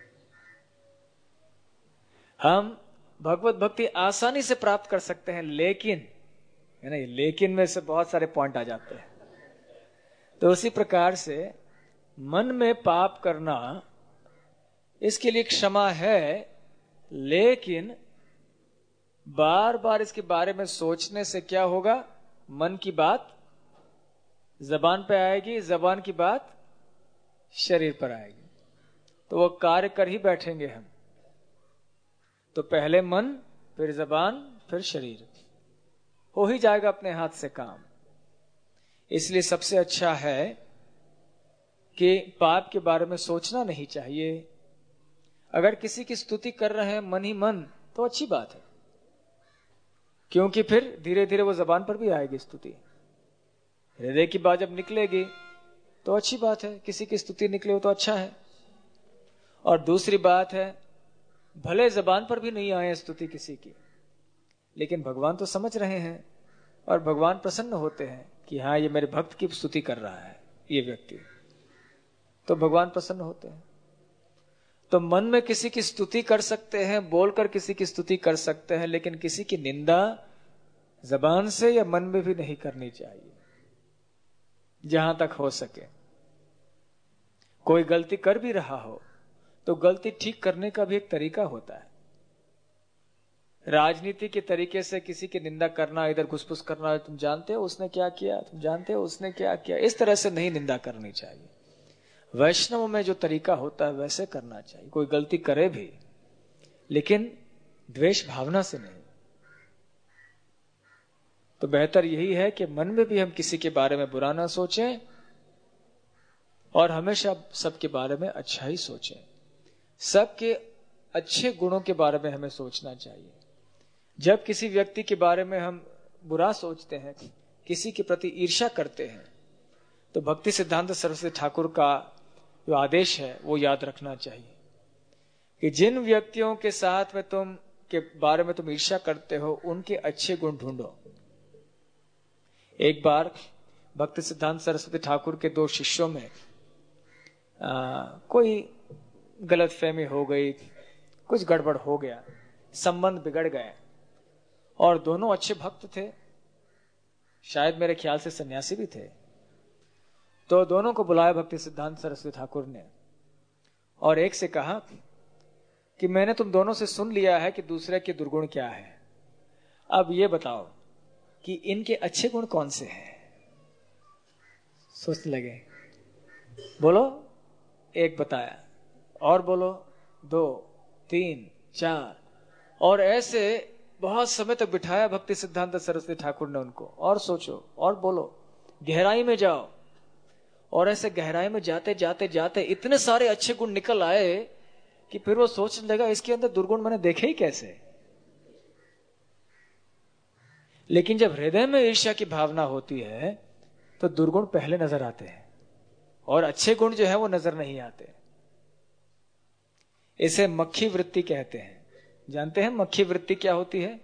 हम भगवत भक्ति आसानी से प्राप्त कर सकते हैं, लेकिन है ना, लेकिन में से बहुत सारे पॉइंट आ जाते हैं। तो उसी प्रकार से मन में पाप करना, इसके लिए क्षमा है, लेकिन बार बार इसके बारे में सोचने से क्या होगा? मन की बात जबान पे आएगी, जबान की बात शरीर पर आएगी, तो वो कार्य कर ही बैठेंगे हम। तो पहले मन, फिर जबान, फिर शरीर, हो ही जाएगा अपने हाथ से काम। इसलिए सबसे अच्छा है कि पाप के बारे में सोचना नहीं चाहिए। अगर किसी की स्तुति कर रहे हैं मन ही मन, तो अच्छी बात है, क्योंकि फिर धीरे धीरे वो जबान पर भी आएगी स्तुति। हृदय की बात जब निकलेगी तो अच्छी बात है, किसी की स्तुति निकले हो तो अच्छा है। और दूसरी बात है, भले जबान पर भी नहीं आए स्तुति किसी की, लेकिन भगवान तो समझ रहे हैं और भगवान प्रसन्न होते हैं कि हाँ, ये मेरे भक्त की स्तुति कर रहा है ये व्यक्ति, तो भगवान प्रसन्न होते हैं। तो मन में किसी की स्तुति कर सकते हैं, बोलकर किसी की स्तुति कर सकते हैं, लेकिन किसी की निंदा जबान से या मन में भी नहीं करनी चाहिए, जहां तक हो सके। कोई गलती कर भी रहा हो तो गलती ठीक करने का भी एक तरीका होता है। राजनीति के तरीके से किसी की निंदा करना, इधर घुसपुस करना, तुम जानते हो उसने क्या किया, तुम जानते हो उसने क्या किया, इस तरह से नहीं निंदा करनी चाहिए। वैष्णव में जो तरीका होता है वैसे करना चाहिए। कोई गलती करे भी लेकिन द्वेष भावना से नहीं। तो बेहतर यही है कि मन में भी हम किसी के बारे में बुरा ना सोचें और हमेशा सबके बारे में अच्छा ही सोचें। सबके अच्छे गुणों के बारे में हमें सोचना चाहिए। जब किसी व्यक्ति के बारे में हम बुरा सोचते हैं, किसी के प्रति ईर्ष्या करते हैं, तो भक्ति सिद्धांत सरस्वती ठाकुर का जो आदेश है वो याद रखना चाहिए कि जिन व्यक्तियों के साथ में तुम के बारे में तुम ईर्ष्या करते हो उनके अच्छे गुण ढूंढो। एक बार भक्ति सिद्धांत सरस्वती ठाकुर के 2 शिष्यों में कोई गलतफहमी हो गई, कुछ गड़बड़ हो गया, संबंध बिगड़ गए और दोनों अच्छे भक्त थे, शायद मेरे ख्याल से सन्यासी भी थे। तो दोनों को बुलाया भक्ति सिद्धांत सरस्वती ठाकुर ने और एक से कहा कि मैंने तुम दोनों से सुन लिया है कि दूसरे के दुर्गुण क्या है, अब ये बताओ कि इनके अच्छे गुण कौन से हैं। सोचने लगे, बोलो, एक बताया, और बोलो 2, 3, 4, और ऐसे बहुत समय तक बिठाया भक्ति सिद्धांत सरस्वती ठाकुर ने उनको। और सोचो और बोलो, गहराई में जाओ। और ऐसे गहराई में जाते जाते जाते इतने सारे अच्छे गुण निकल आए कि फिर वो सोचने लगा इसके अंदर दुर्गुण मैंने देखे ही कैसे। लेकिन जब हृदय में ईर्ष्या की भावना होती है तो दुर्गुण पहले नजर आते हैं और अच्छे गुण जो है वो नजर नहीं आते। इसे मक्खी वृत्ति कहते हैं। जानते हैं मक्खी वृत्ति क्या होती है?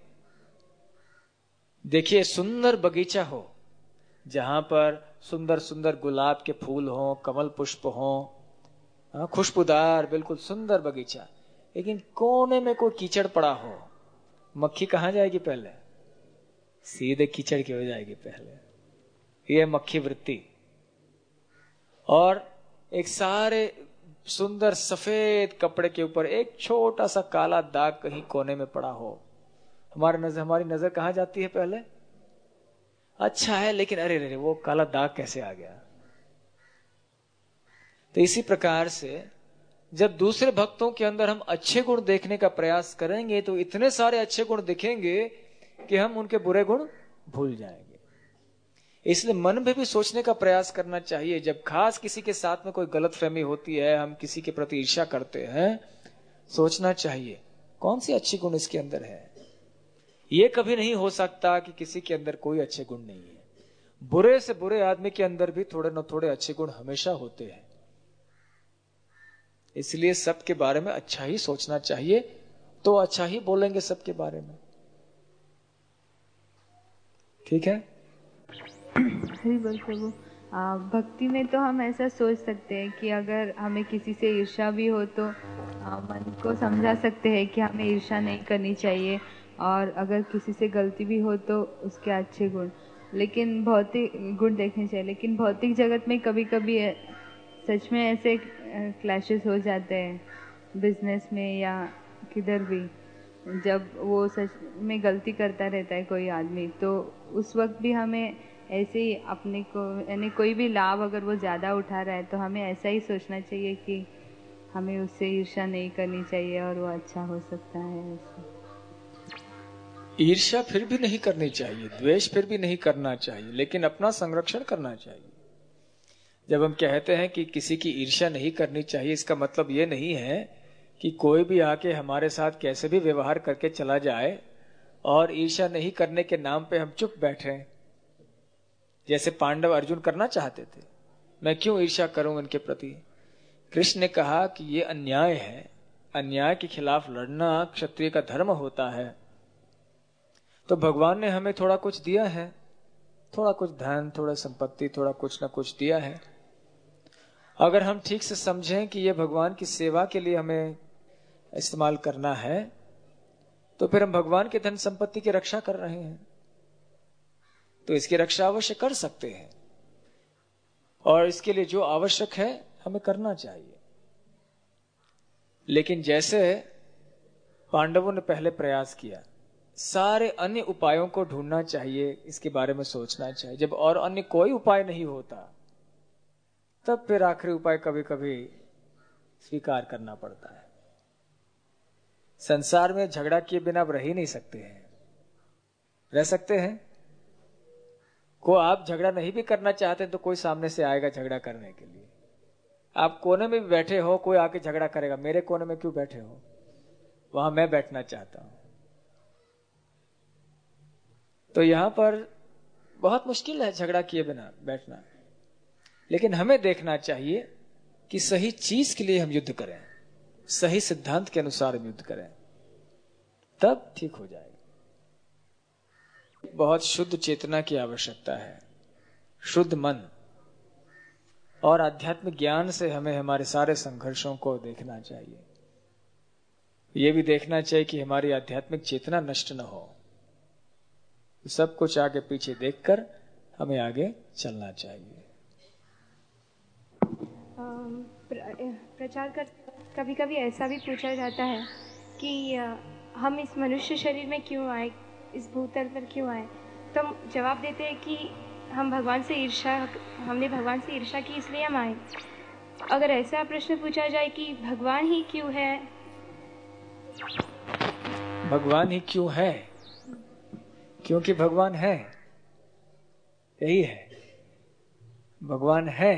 देखिए, सुंदर बगीचा हो जहां पर सुंदर सुंदर गुलाब के फूल हो, कमल पुष्प हो, खुशबूदार बिल्कुल सुंदर बगीचा, लेकिन कोने में कोई कीचड़ पड़ा हो, मक्खी कहां जाएगी? पहले सीधे कीचड़ की हो जाएगी पहले। यह मक्खी वृत्ति। और एक सारे सुंदर सफेद कपड़े के ऊपर एक छोटा सा काला दाग कहीं कोने में पड़ा हो, हमारी नजर कहां जाती है? पहले अच्छा है, लेकिन अरे रे वो काला दाग कैसे आ गया। तो इसी प्रकार से जब दूसरे भक्तों के अंदर हम अच्छे गुण देखने का प्रयास करेंगे तो इतने सारे अच्छे गुण दिखेंगे कि हम उनके बुरे गुण भूल जाएंगे। इसलिए मन में भी सोचने का प्रयास करना चाहिए। जब खास किसी के साथ में कोई गलतफहमी होती है, हम किसी के प्रति ईर्ष्या करते हैं, सोचना चाहिए कौन सी अच्छी गुण इसके अंदर है। ये कभी नहीं हो सकता कि किसी के अंदर कोई अच्छे गुण नहीं है। बुरे से बुरे आदमी के अंदर भी थोड़े न थोड़े अच्छे गुण हमेशा होते हैं। इसलिए सबके बारे में अच्छा ही सोचना चाहिए, तो अच्छा ही बोलेंगे सबके बारे में। ठीक है? हरी बोल प्रभु। भक्ति में तो हम ऐसा सोच सकते हैं कि अगर हमें किसी से ईर्ष्या भी हो तो मन को समझा सकते हैं कि हमें ईर्ष्या नहीं करनी चाहिए, और अगर किसी से गलती भी हो तो उसके अच्छे गुण, लेकिन भौतिक गुण देखने चाहिए। लेकिन भौतिक जगत में कभी कभी सच में ऐसे क्लैशेस हो जाते हैं बिजनेस में या किधर भी, जब वो सच में गलती करता रहता है कोई आदमी, तो उस वक्त भी हमें ऐसे ही अपने को, यानी कोई भी लाभ अगर वो ज़्यादा उठा रहा है तो हमें ऐसा ही सोचना चाहिए कि हमें उससे ईर्ष्या नहीं करनी चाहिए और वो अच्छा हो सकता है। ऐसे ईर्ष्या फिर भी नहीं करनी चाहिए, द्वेष फिर भी नहीं करना चाहिए, लेकिन अपना संरक्षण करना चाहिए। जब हम कहते हैं कि किसी की ईर्ष्या नहीं करनी चाहिए, इसका मतलब ये नहीं है कि कोई भी आके हमारे साथ कैसे भी व्यवहार करके चला जाए और ईर्ष्या नहीं करने के नाम पे हम चुप बैठे, जैसे पांडव अर्जुन करना चाहते थे। मैं क्यों ईर्ष्या करूं इनके प्रति? कृष्ण ने कहा कि ये अन्याय है, अन्याय के खिलाफ लड़ना क्षत्रिय का धर्म होता है। तो भगवान ने हमें थोड़ा कुछ दिया है, थोड़ा कुछ धन, थोड़ा संपत्ति, थोड़ा कुछ ना कुछ दिया है। अगर हम ठीक से समझें कि ये भगवान की सेवा के लिए हमें इस्तेमाल करना है, तो फिर हम भगवान के धन संपत्ति की रक्षा कर रहे हैं, तो इसकी रक्षा अवश्य कर सकते हैं। और इसके लिए जो आवश्यक है हमें करना चाहिए। लेकिन जैसे पांडवों ने पहले प्रयास किया, सारे अन्य उपायों को ढूंढना चाहिए, इसके बारे में सोचना चाहिए। जब और अन्य कोई उपाय नहीं होता, तब फिर आखिरी उपाय कभी कभी स्वीकार करना पड़ता है। संसार में झगड़ा किए बिना आप रह ही नहीं सकते हैं। रह सकते हैं? को आप झगड़ा नहीं भी करना चाहते तो कोई सामने से आएगा झगड़ा करने के लिए। आप कोने में भी बैठे हो, कोई आके झगड़ा करेगा, मेरे कोने में क्यों बैठे हो, वहां मैं बैठना चाहता हूं। तो यहां पर बहुत मुश्किल है झगड़ा किए बिना बैठना। लेकिन हमें देखना चाहिए कि सही चीज के लिए हम युद्ध करें, सही सिद्धांत के अनुसार हम युद्ध करें, तब ठीक हो जाएगा। बहुत शुद्ध चेतना की आवश्यकता है, शुद्ध मन और आध्यात्मिक ज्ञान से हमें हमारे सारे संघर्षों को देखना चाहिए। ये भी देखना चाहिए कि हमारी आध्यात्मिक चेतना नष्ट न हो। सब कुछ आगे पीछे देखकर हमें आगे चलना चाहिए। प्रचार कर कभी कभी ऐसा भी पूछा जाता है कि हम इस मनुष्य शरीर में क्यों आए, इस भूतल पर क्यों आए। तो हम जवाब देते हैं कि हमने भगवान से ईर्ष्या की इसलिए हम आए। अगर ऐसा प्रश्न पूछा जाए कि भगवान ही क्यों है, भगवान ही क्यों है, क्योंकि भगवान है, यही है, भगवान है,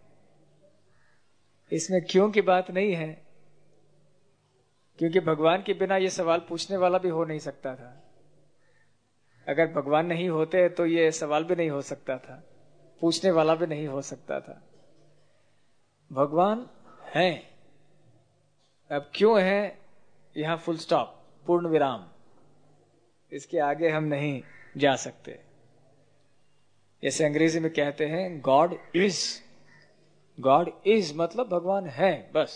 इसमें क्यों की बात नहीं है। क्योंकि भगवान के बिना ये सवाल पूछने वाला भी हो नहीं सकता था। अगर भगवान नहीं होते तो ये सवाल भी नहीं हो सकता था, पूछने वाला भी नहीं हो सकता था। भगवान है। अब क्यों है, यहां फुल स्टॉप, पूर्ण विराम, इसके आगे हम नहीं जा सकते। जैसे अंग्रेजी में कहते हैं गॉड इज, गॉड इज मतलब भगवान है, बस।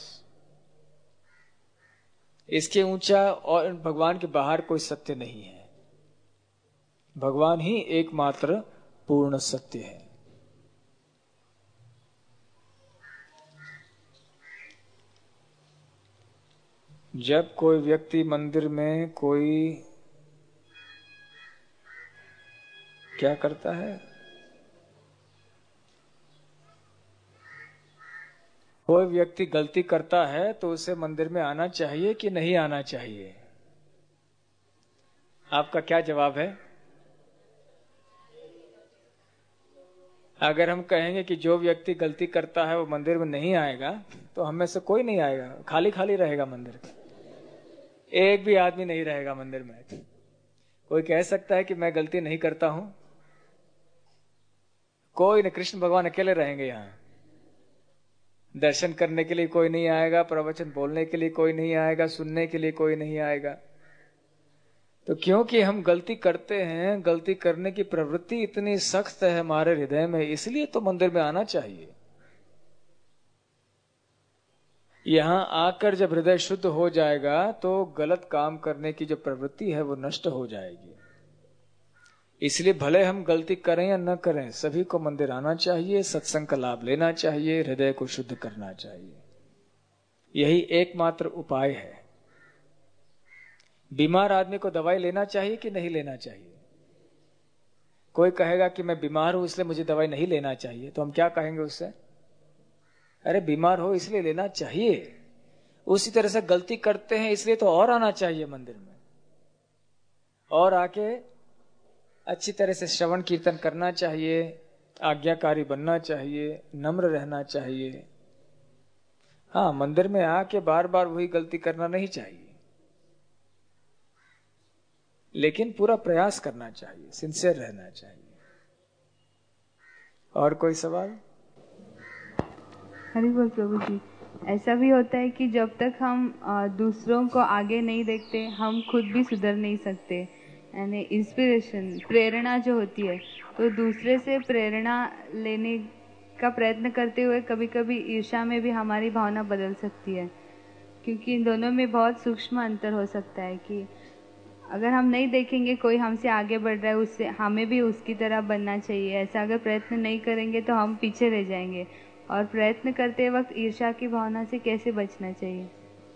इसके ऊंचा और भगवान के बाहर कोई सत्य नहीं है। भगवान ही एकमात्र पूर्ण सत्य है। जब कोई व्यक्ति मंदिर में कोई क्या करता है, कोई व्यक्ति गलती करता है तो उसे मंदिर में आना चाहिए कि नहीं आना चाहिए? आपका क्या जवाब है? अगर हम कहेंगे कि जो व्यक्ति गलती करता है वो मंदिर में नहीं आएगा, तो हम में से कोई नहीं आएगा, खाली खाली रहेगा मंदिर। एक भी आदमी नहीं रहेगा मंदिर में। कोई कह सकता है कि मैं गलती नहीं करता हूं? कोई नहीं, कृष्ण भगवान अकेले रहेंगे यहां। दर्शन करने के लिए कोई नहीं आएगा, प्रवचन बोलने के लिए कोई नहीं आएगा, सुनने के लिए कोई नहीं आएगा। तो क्योंकि हम गलती करते हैं, गलती करने की प्रवृत्ति इतनी सख्त है हमारे हृदय में, इसलिए तो मंदिर में आना चाहिए। यहां आकर जब हृदय शुद्ध हो जाएगा तो गलत काम करने की जो प्रवृत्ति है वो नष्ट हो जाएगी। इसलिए भले हम गलती करें या न करें, सभी को मंदिर आना चाहिए, सत्संग का लाभ लेना चाहिए, हृदय को शुद्ध करना चाहिए। यही एकमात्र उपाय है। बीमार आदमी को दवाई लेना चाहिए कि नहीं लेना चाहिए? कोई कहेगा कि मैं बीमार हूं इसलिए मुझे दवाई नहीं लेना चाहिए, तो हम क्या कहेंगे उससे? अरे बीमार हो इसलिए लेना चाहिए। उसी तरह से गलती करते हैं इसलिए तो और आना चाहिए मंदिर में, और आके अच्छी तरह से श्रवण कीर्तन करना चाहिए, आज्ञाकारी बनना चाहिए, नम्र रहना चाहिए। हाँ, मंदिर में आके बार बार वही गलती करना नहीं चाहिए, लेकिन पूरा प्रयास करना चाहिए, सिंसियर रहना चाहिए। और कोई सवाल? हरि बोल प्रभु जी। ऐसा भी होता है कि जब तक हम दूसरों को आगे नहीं देखते, हम खुद भी सुधर नहीं सकते। यानी इंस्पिरेशन, प्रेरणा जो होती है, तो दूसरे से प्रेरणा लेने का प्रयत्न करते हुए कभी कभी ईर्ष्या में भी हमारी भावना बदल सकती है। क्योंकि इन दोनों में बहुत सूक्ष्म अंतर हो सकता है कि अगर हम नहीं देखेंगे कोई हमसे आगे बढ़ रहा है, उससे हमें भी उसकी तरह बनना चाहिए, ऐसा अगर प्रयत्न नहीं करेंगे तो हम पीछे रह जाएंगे और प्रयत्न करते वक्त ईर्ष्या की भावना से कैसे बचना चाहिए?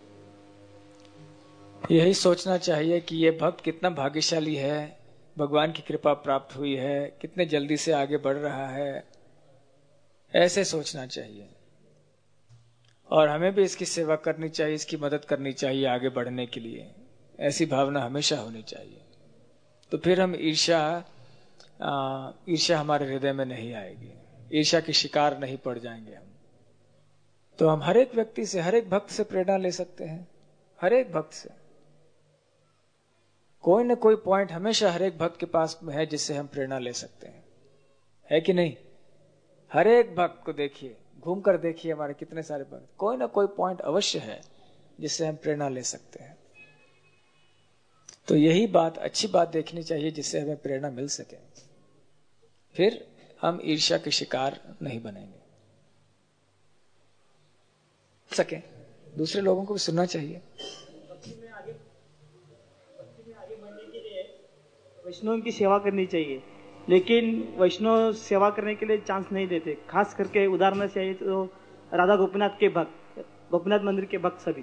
यही सोचना चाहिए कि ये भक्त कितना भाग्यशाली है, भगवान की कृपा प्राप्त हुई है, कितने जल्दी से आगे बढ़ रहा है, ऐसे सोचना चाहिए। और हमें भी इसकी सेवा करनी चाहिए, इसकी मदद करनी चाहिए आगे बढ़ने के लिए, ऐसी भावना हमेशा होनी चाहिए। तो फिर हम ईर्ष्या हमारे हृदय में नहीं आएगी, ईर्ष्या के शिकार नहीं पड़ जाएंगे हम। तो हम हर एक व्यक्ति से, हर एक भक्त से प्रेरणा ले सकते हैं, हर एक भक्त से। कोई न कोई पॉइंट हमेशा हर एक भक्त के पास में है जिससे हम प्रेरणा ले सकते हैं, है कि नहीं? हर एक भक्त को देखिए, घूम कर देखिए, हमारे कितने सारे भक्त, कोई ना कोई पॉइंट अवश्य है जिससे हम प्रेरणा ले सकते हैं। तो यही बात, अच्छी बात देखनी चाहिए जिससे हमें प्रेरणा मिल सके, फिर हम ईर्ष्या के शिकार नहीं बनेंगे। दूसरे लोगों को भी सुनना चाहिए। वैष्णव की सेवा करनी चाहिए, लेकिन वैष्णव सेवा करने के लिए चांस नहीं देते। खास करके उदाहरण चाहिए तो राधा गोपीनाथ के भक्त, गोपीनाथ मंदिर के भक्त सभी।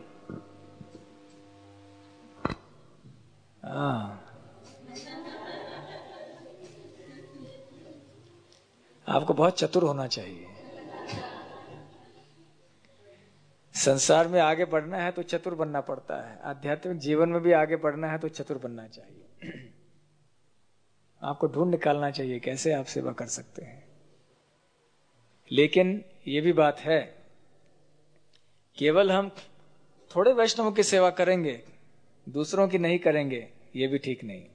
आपको बहुत चतुर होना चाहिए। संसार में आगे बढ़ना है तो चतुर बनना पड़ता है, आध्यात्मिक जीवन में भी आगे बढ़ना है तो चतुर बनना चाहिए। आपको ढूंढ निकालना चाहिए कैसे आप सेवा कर सकते हैं। लेकिन ये भी बात है, केवल हम थोड़े वैष्णवों की सेवा करेंगे, दूसरों की नहीं करेंगे, ये भी ठीक नहीं।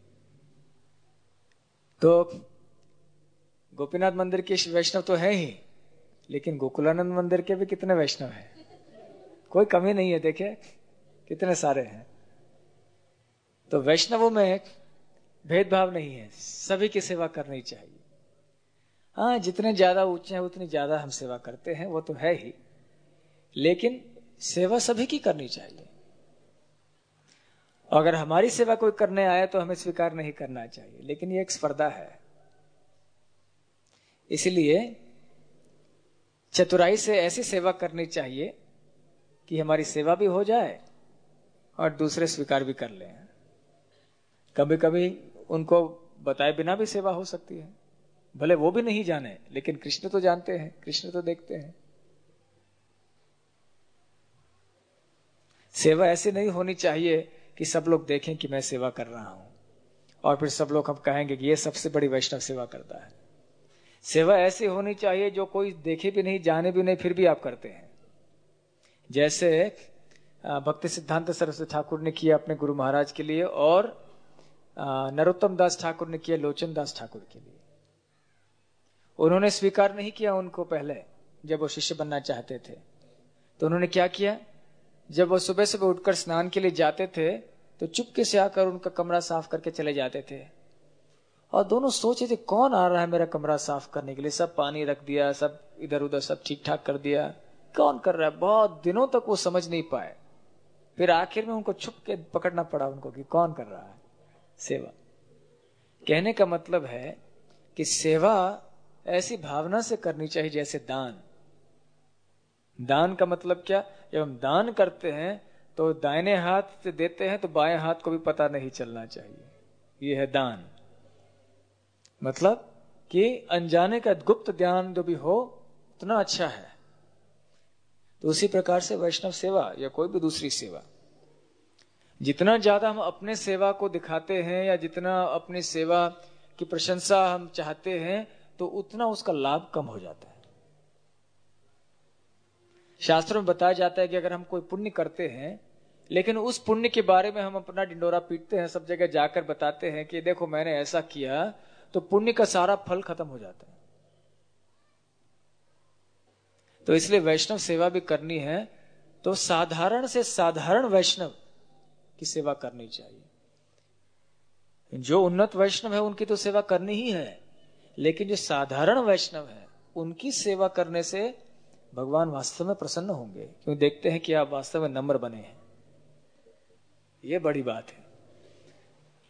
तो गोपीनाथ मंदिर के वैष्णव तो है ही, लेकिन गोकुलानंद मंदिर के भी कितने वैष्णव हैं, कोई कमी नहीं है, देखे कितने सारे हैं। तो वैष्णवों में भेदभाव नहीं है, सभी की सेवा करनी चाहिए। हाँ, जितने ज्यादा ऊंचे हैं उतनी ज्यादा हम सेवा करते हैं, वो तो है ही, लेकिन सेवा सभी की करनी चाहिए। अगर हमारी सेवा कोई करने आए तो हमें स्वीकार नहीं करना चाहिए, लेकिन ये एक स्पर्धा है। इसलिए चतुराई से ऐसी सेवा करनी चाहिए कि हमारी सेवा भी हो जाए और दूसरे स्वीकार भी कर लें। कभी कभी उनको बताए बिना भी सेवा हो सकती है, भले वो भी नहीं जाने, लेकिन कृष्ण तो जानते हैं, कृष्ण तो देखते हैं। सेवा ऐसी नहीं होनी चाहिए कि सब लोग देखें कि मैं सेवा कर रहा हूं और फिर सब लोग हम कहेंगे कि ये सबसे बड़ी वैष्णव सेवा करता है। सेवा ऐसी होनी चाहिए जो कोई देखे भी नहीं, जाने भी नहीं, फिर भी आप करते हैं। जैसे भक्ति सिद्धांत सरस्वती ठाकुर ने किया अपने गुरु महाराज के लिए, और नरोत्तम दास ठाकुर ने किया लोचन दास ठाकुर के लिए। उन्होंने स्वीकार नहीं किया उनको पहले, जब वो शिष्य बनना चाहते थे तो उन्होंने क्या किया, जब वो सुबह सुबह उठकर स्नान के लिए जाते थे तो चुपके से आकर उनका कमरा साफ करके चले जाते थे। और दोनों सोचे थे कौन आ रहा है मेरा कमरा साफ करने के लिए, सब पानी रख दिया, सब इधर उधर सब ठीक ठाक कर दिया, कौन कर रहा है। बहुत दिनों तक वो समझ नहीं पाए, फिर आखिर में उनको छुप के पकड़ना पड़ा उनको कि कौन कर रहा है सेवा। कहने का मतलब है कि सेवा ऐसी भावना से करनी चाहिए जैसे दान। दान का मतलब क्या, जब हम दान करते हैं तो दाहिने हाथ से देते हैं तो बाएं हाथ को भी पता नहीं चलना चाहिए, यह है दान। मतलब कि अनजाने का गुप्त ज्ञान जो भी हो उतना अच्छा है। तो उसी प्रकार से वैष्णव सेवा या कोई भी दूसरी सेवा, जितना ज्यादा हम अपने सेवा को दिखाते हैं या जितना अपनी सेवा की प्रशंसा हम चाहते हैं तो उतना उसका लाभ कम हो जाता है। शास्त्रों में बताया जाता है कि अगर हम कोई पुण्य करते हैं लेकिन उस पुण्य के बारे में हम अपना डिंडोरा पीटते हैं, सब जगह जाकर बताते हैं कि देखो मैंने ऐसा किया, तो पुण्य का सारा फल खत्म हो जाता है। तो इसलिए वैष्णव सेवा भी करनी है तो साधारण से साधारण वैष्णव की सेवा करनी चाहिए। जो उन्नत वैष्णव है उनकी तो सेवा करनी ही है, लेकिन जो साधारण वैष्णव है उनकी सेवा करने से भगवान वास्तव में प्रसन्न होंगे, क्योंकि देखते हैं कि आप वास्तव में नम्र बने हैं। यह बड़ी बात है।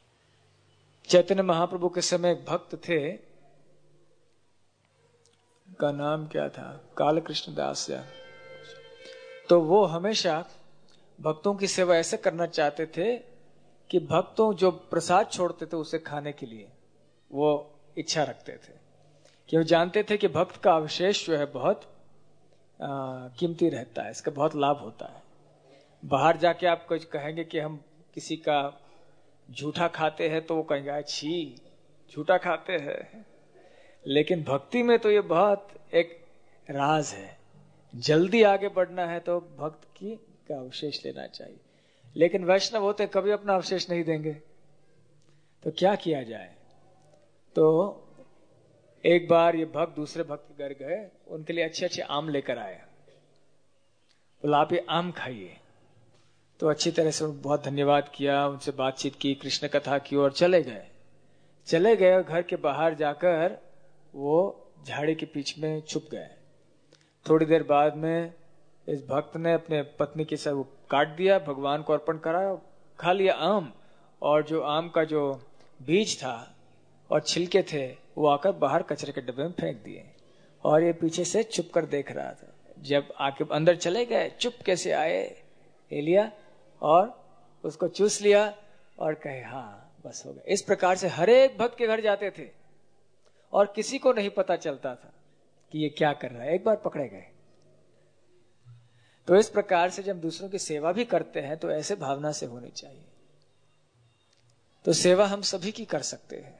चैतन्य महाप्रभु के समय एक भक्त थे, का नाम क्या था, काल कृष्ण दास या, तो वो हमेशा भक्तों की सेवा ऐसे करना चाहते थे कि भक्तों जो प्रसाद छोड़ते थे उसे खाने के लिए वो इच्छा रखते थे, कि वो जानते थे कि भक्त का अवशेष जो है बहुत कीमती रहता है, इसका बहुत लाभ होता है। बाहर जाके आप कुछ कहेंगे कि हम किसी का झूठा खाते हैं तो वो कहेंगे छी झूठा खाते हैं, लेकिन भक्ति में तो ये बहुत एक राज है। जल्दी आगे बढ़ना है तो भक्त की का अवशेष लेना चाहिए, लेकिन वैष्णव होते कभी अपना अवशेष नहीं देंगे, तो क्या किया जाए। तो एक बार ये भक्त दूसरे भक्त के घर गए, उनके लिए अच्छे अच्छे आम लेकर आए, बोला आप ये आम खाइए। तो अच्छी तरह से बहुत धन्यवाद किया, उनसे बातचीत की, कृष्ण कथा की और चले गए। घर के बाहर जाकर वो झाड़ी के पीछे में छुप गए। थोड़ी देर बाद में इस भक्त ने अपने पत्नी के साथ काट दिया, भगवान को अर्पण करा, खा लिया आम, और जो आम का जो बीज था और छिलके थे वो आकर बाहर कचरे के डब्बे में फेंक दिए, और ये पीछे से छुप कर देख रहा था। जब आके अंदर चले गए, चुप कैसे आए, ले लिया और उसको चूस लिया और कहे हाँ बस हो गया। इस प्रकार से हर एक भक्त के घर जाते थे और किसी को नहीं पता चलता था कि ये क्या कर रहा है, एक बार पकड़े गए। तो इस प्रकार से जब दूसरों की सेवा भी करते हैं तो ऐसे भावना से होनी चाहिए। तो सेवा हम सभी की कर सकते हैं।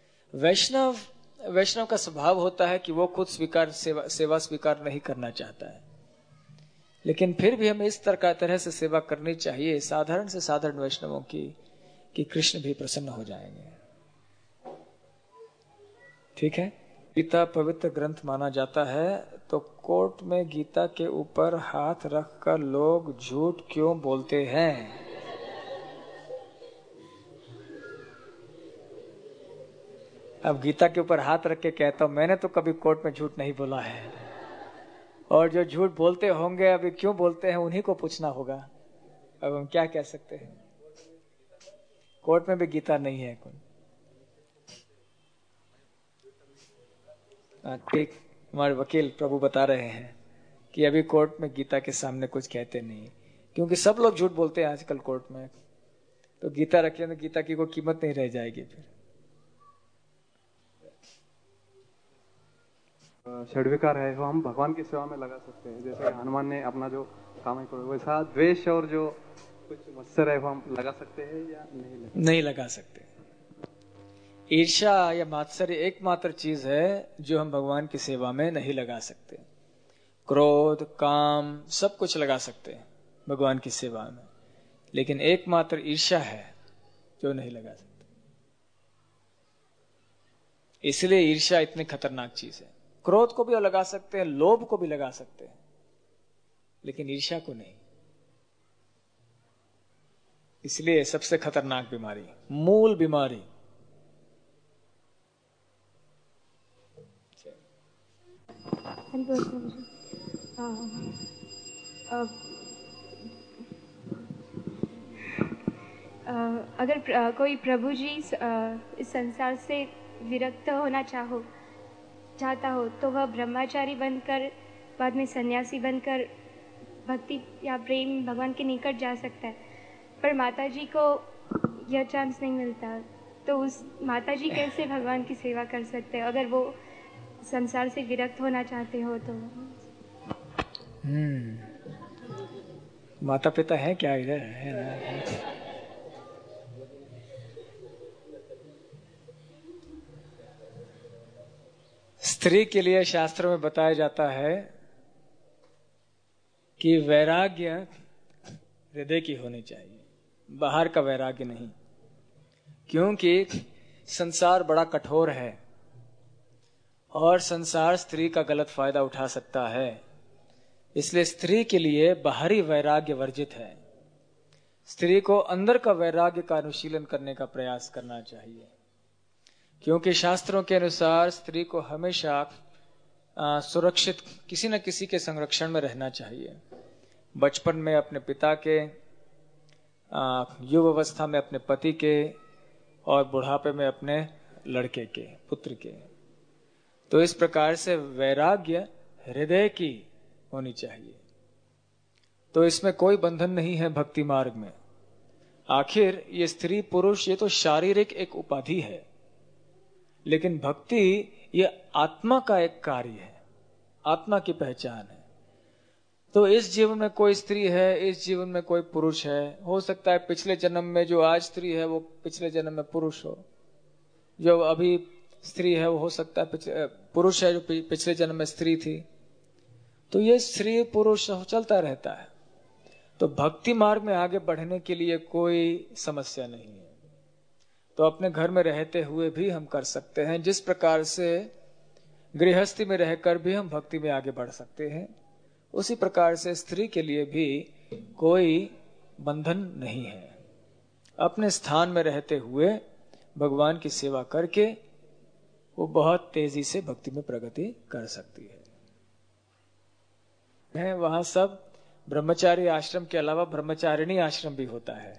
वैष्णव का स्वभाव होता है कि वो खुद सेवा स्वीकार नहीं करना चाहता है, लेकिन फिर भी हमें इस तरह से सेवा करनी चाहिए साधारण से साधारण वैष्णवों की, कि कृष्ण भी प्रसन्न हो जाएंगे। ठीक है। गीता पवित्र ग्रंथ माना जाता है, तो कोर्ट में गीता के ऊपर हाथ रखकर लोग झूठ क्यों बोलते हैं? अब गीता के ऊपर हाथ रख के कहता हूं, मैंने तो कभी कोर्ट में झूठ नहीं बोला है, और जो झूठ बोलते होंगे अभी क्यों बोलते हैं उन्हीं को पूछना होगा। अब हम क्या कह सकते हैं, कोर्ट में भी गीता नहीं है कोई। ठीक, हमारे वकील प्रभु बता रहे हैं कि अभी कोर्ट में गीता के सामने कुछ कहते नहीं, क्योंकि सब लोग झूठ बोलते हैं आजकल कोर्ट में, तो गीता रखे तो गीता की कोई कीमत नहीं रह जाएगी। फिर षड्विकार है वो हम भगवान की सेवा में लगा सकते हैं। जैसे हनुमान ने अपना जो काम है, वैसा द्वेष और जो कुछ मत्सर है वो हम लगा सकते हैं या नहीं लगा सकते। ईर्ष्या या मात्सर्य एकमात्र चीज है जो हम भगवान की सेवा में नहीं लगा सकते। क्रोध, काम सब कुछ लगा सकते हैं भगवान की सेवा में, लेकिन एकमात्र ईर्ष्या है जो नहीं लगा सकते। इसलिए ईर्ष्या इतनी खतरनाक चीज है। क्रोध को भी लगा सकते हैं, लोभ को भी लगा सकते हैं, लेकिन ईर्ष्या को नहीं। इसलिए सबसे खतरनाक बीमारी, मूल बीमारी। अगर कोई प्रभु जी इस संसार से विरक्त होना चाहता हो तो वह ब्रह्मचारी बनकर बाद में सन्यासी बनकर भक्ति या प्रेम भगवान के निकट जा सकता है, पर माता जी को यह चांस नहीं मिलता। तो उस माता जी कैसे भगवान की सेवा कर सकते हैं अगर वो संसार से विरक्त होना चाहते हो तो? माता पिता है क्या इधर? है ना? स्त्री के लिए शास्त्रों में बताया जाता है कि वैराग्य हृदय की होनी चाहिए, बाहर का वैराग्य नहीं, क्योंकि संसार बड़ा कठोर है और संसार स्त्री का गलत फायदा उठा सकता है। इसलिए स्त्री के लिए बाहरी वैराग्य वर्जित है। स्त्री को अंदर का वैराग्य का अनुशीलन करने का प्रयास करना चाहिए, क्योंकि शास्त्रों के अनुसार स्त्री को हमेशा सुरक्षित किसी न किसी के संरक्षण में रहना चाहिए। बचपन में अपने पिता के, युवा अवस्था में अपने पति के, और बुढ़ापे में अपने लड़के के, पुत्र के। तो इस प्रकार से वैराग्य हृदय की होनी चाहिए। तो इसमें कोई बंधन नहीं है भक्ति मार्ग में। आखिर ये स्त्री पुरुष ये तो शारीरिक एक उपाधि है, लेकिन भक्ति ये आत्मा का एक कार्य है, आत्मा की पहचान है। तो इस जीवन में कोई स्त्री है, इस जीवन में कोई पुरुष है। हो सकता है पिछले जन्म में जो आज स्त्री है वो पिछले जन्म में पुरुष हो, जो अभी स्त्री है वो हो सकता है पुरुष है जो पिछले जन्म में स्त्री थी। तो ये स्त्री पुरुष चलता रहता है। तो भक्ति मार्ग में आगे बढ़ने के लिए कोई समस्या नहीं है। तो अपने घर में रहते हुए भी हम कर सकते हैं। जिस प्रकार से गृहस्थी में रहकर भी हम भक्ति में आगे बढ़ सकते हैं, उसी प्रकार से स्त्री के लिए भी कोई बंधन नहीं है। अपने स्थान में रहते हुए भगवान की सेवा करके वो बहुत तेजी से भक्ति में प्रगति कर सकती है। वहां सब ब्रह्मचारी आश्रम के अलावा ब्रह्मचारिणी आश्रम भी होता है।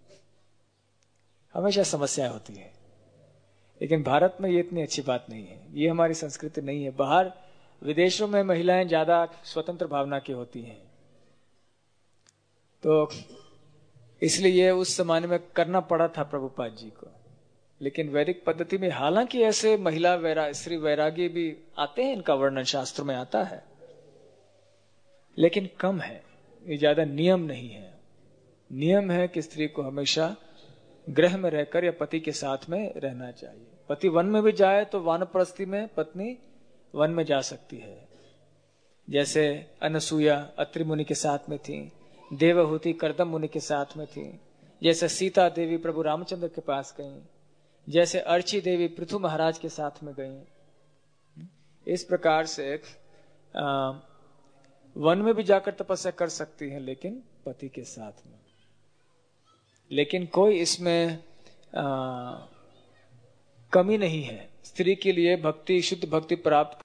हमेशा समस्या होती है, लेकिन भारत में ये इतनी अच्छी बात नहीं है। ये हमारी संस्कृति नहीं है। बाहर विदेशों में महिलाएं ज्यादा स्वतंत्र भावना की होती हैं, तो इसलिए उस जमाने में करना पड़ा था प्रभुपाद जी को। लेकिन वैदिक पद्धति में हालांकि ऐसे महिला स्त्री वैरागी भी आते हैं, इनका वर्णन शास्त्रों में आता है, लेकिन कम है। ये ज्यादा नियम नहीं है। नियम है कि स्त्री को हमेशा गृह में रहकर या पति के साथ में रहना चाहिए। पति वन में भी जाए तो वानप्रस्थी में पत्नी वन में जा सकती है। जैसे अनसुया अत्रि मुनि के साथ में थी, देवहूति कर्दम मुनि के साथ में थी, जैसे सीता देवी प्रभु रामचंद्र के पास गई, जैसे अर्ची देवी पृथु महाराज के साथ में गई। इस प्रकार से वन में भी जाकर तपस्या कर सकती हैं, लेकिन पति के साथ में। लेकिन कोई इसमें कमी नहीं है। स्त्री के लिए भक्ति, शुद्ध भक्ति प्राप्त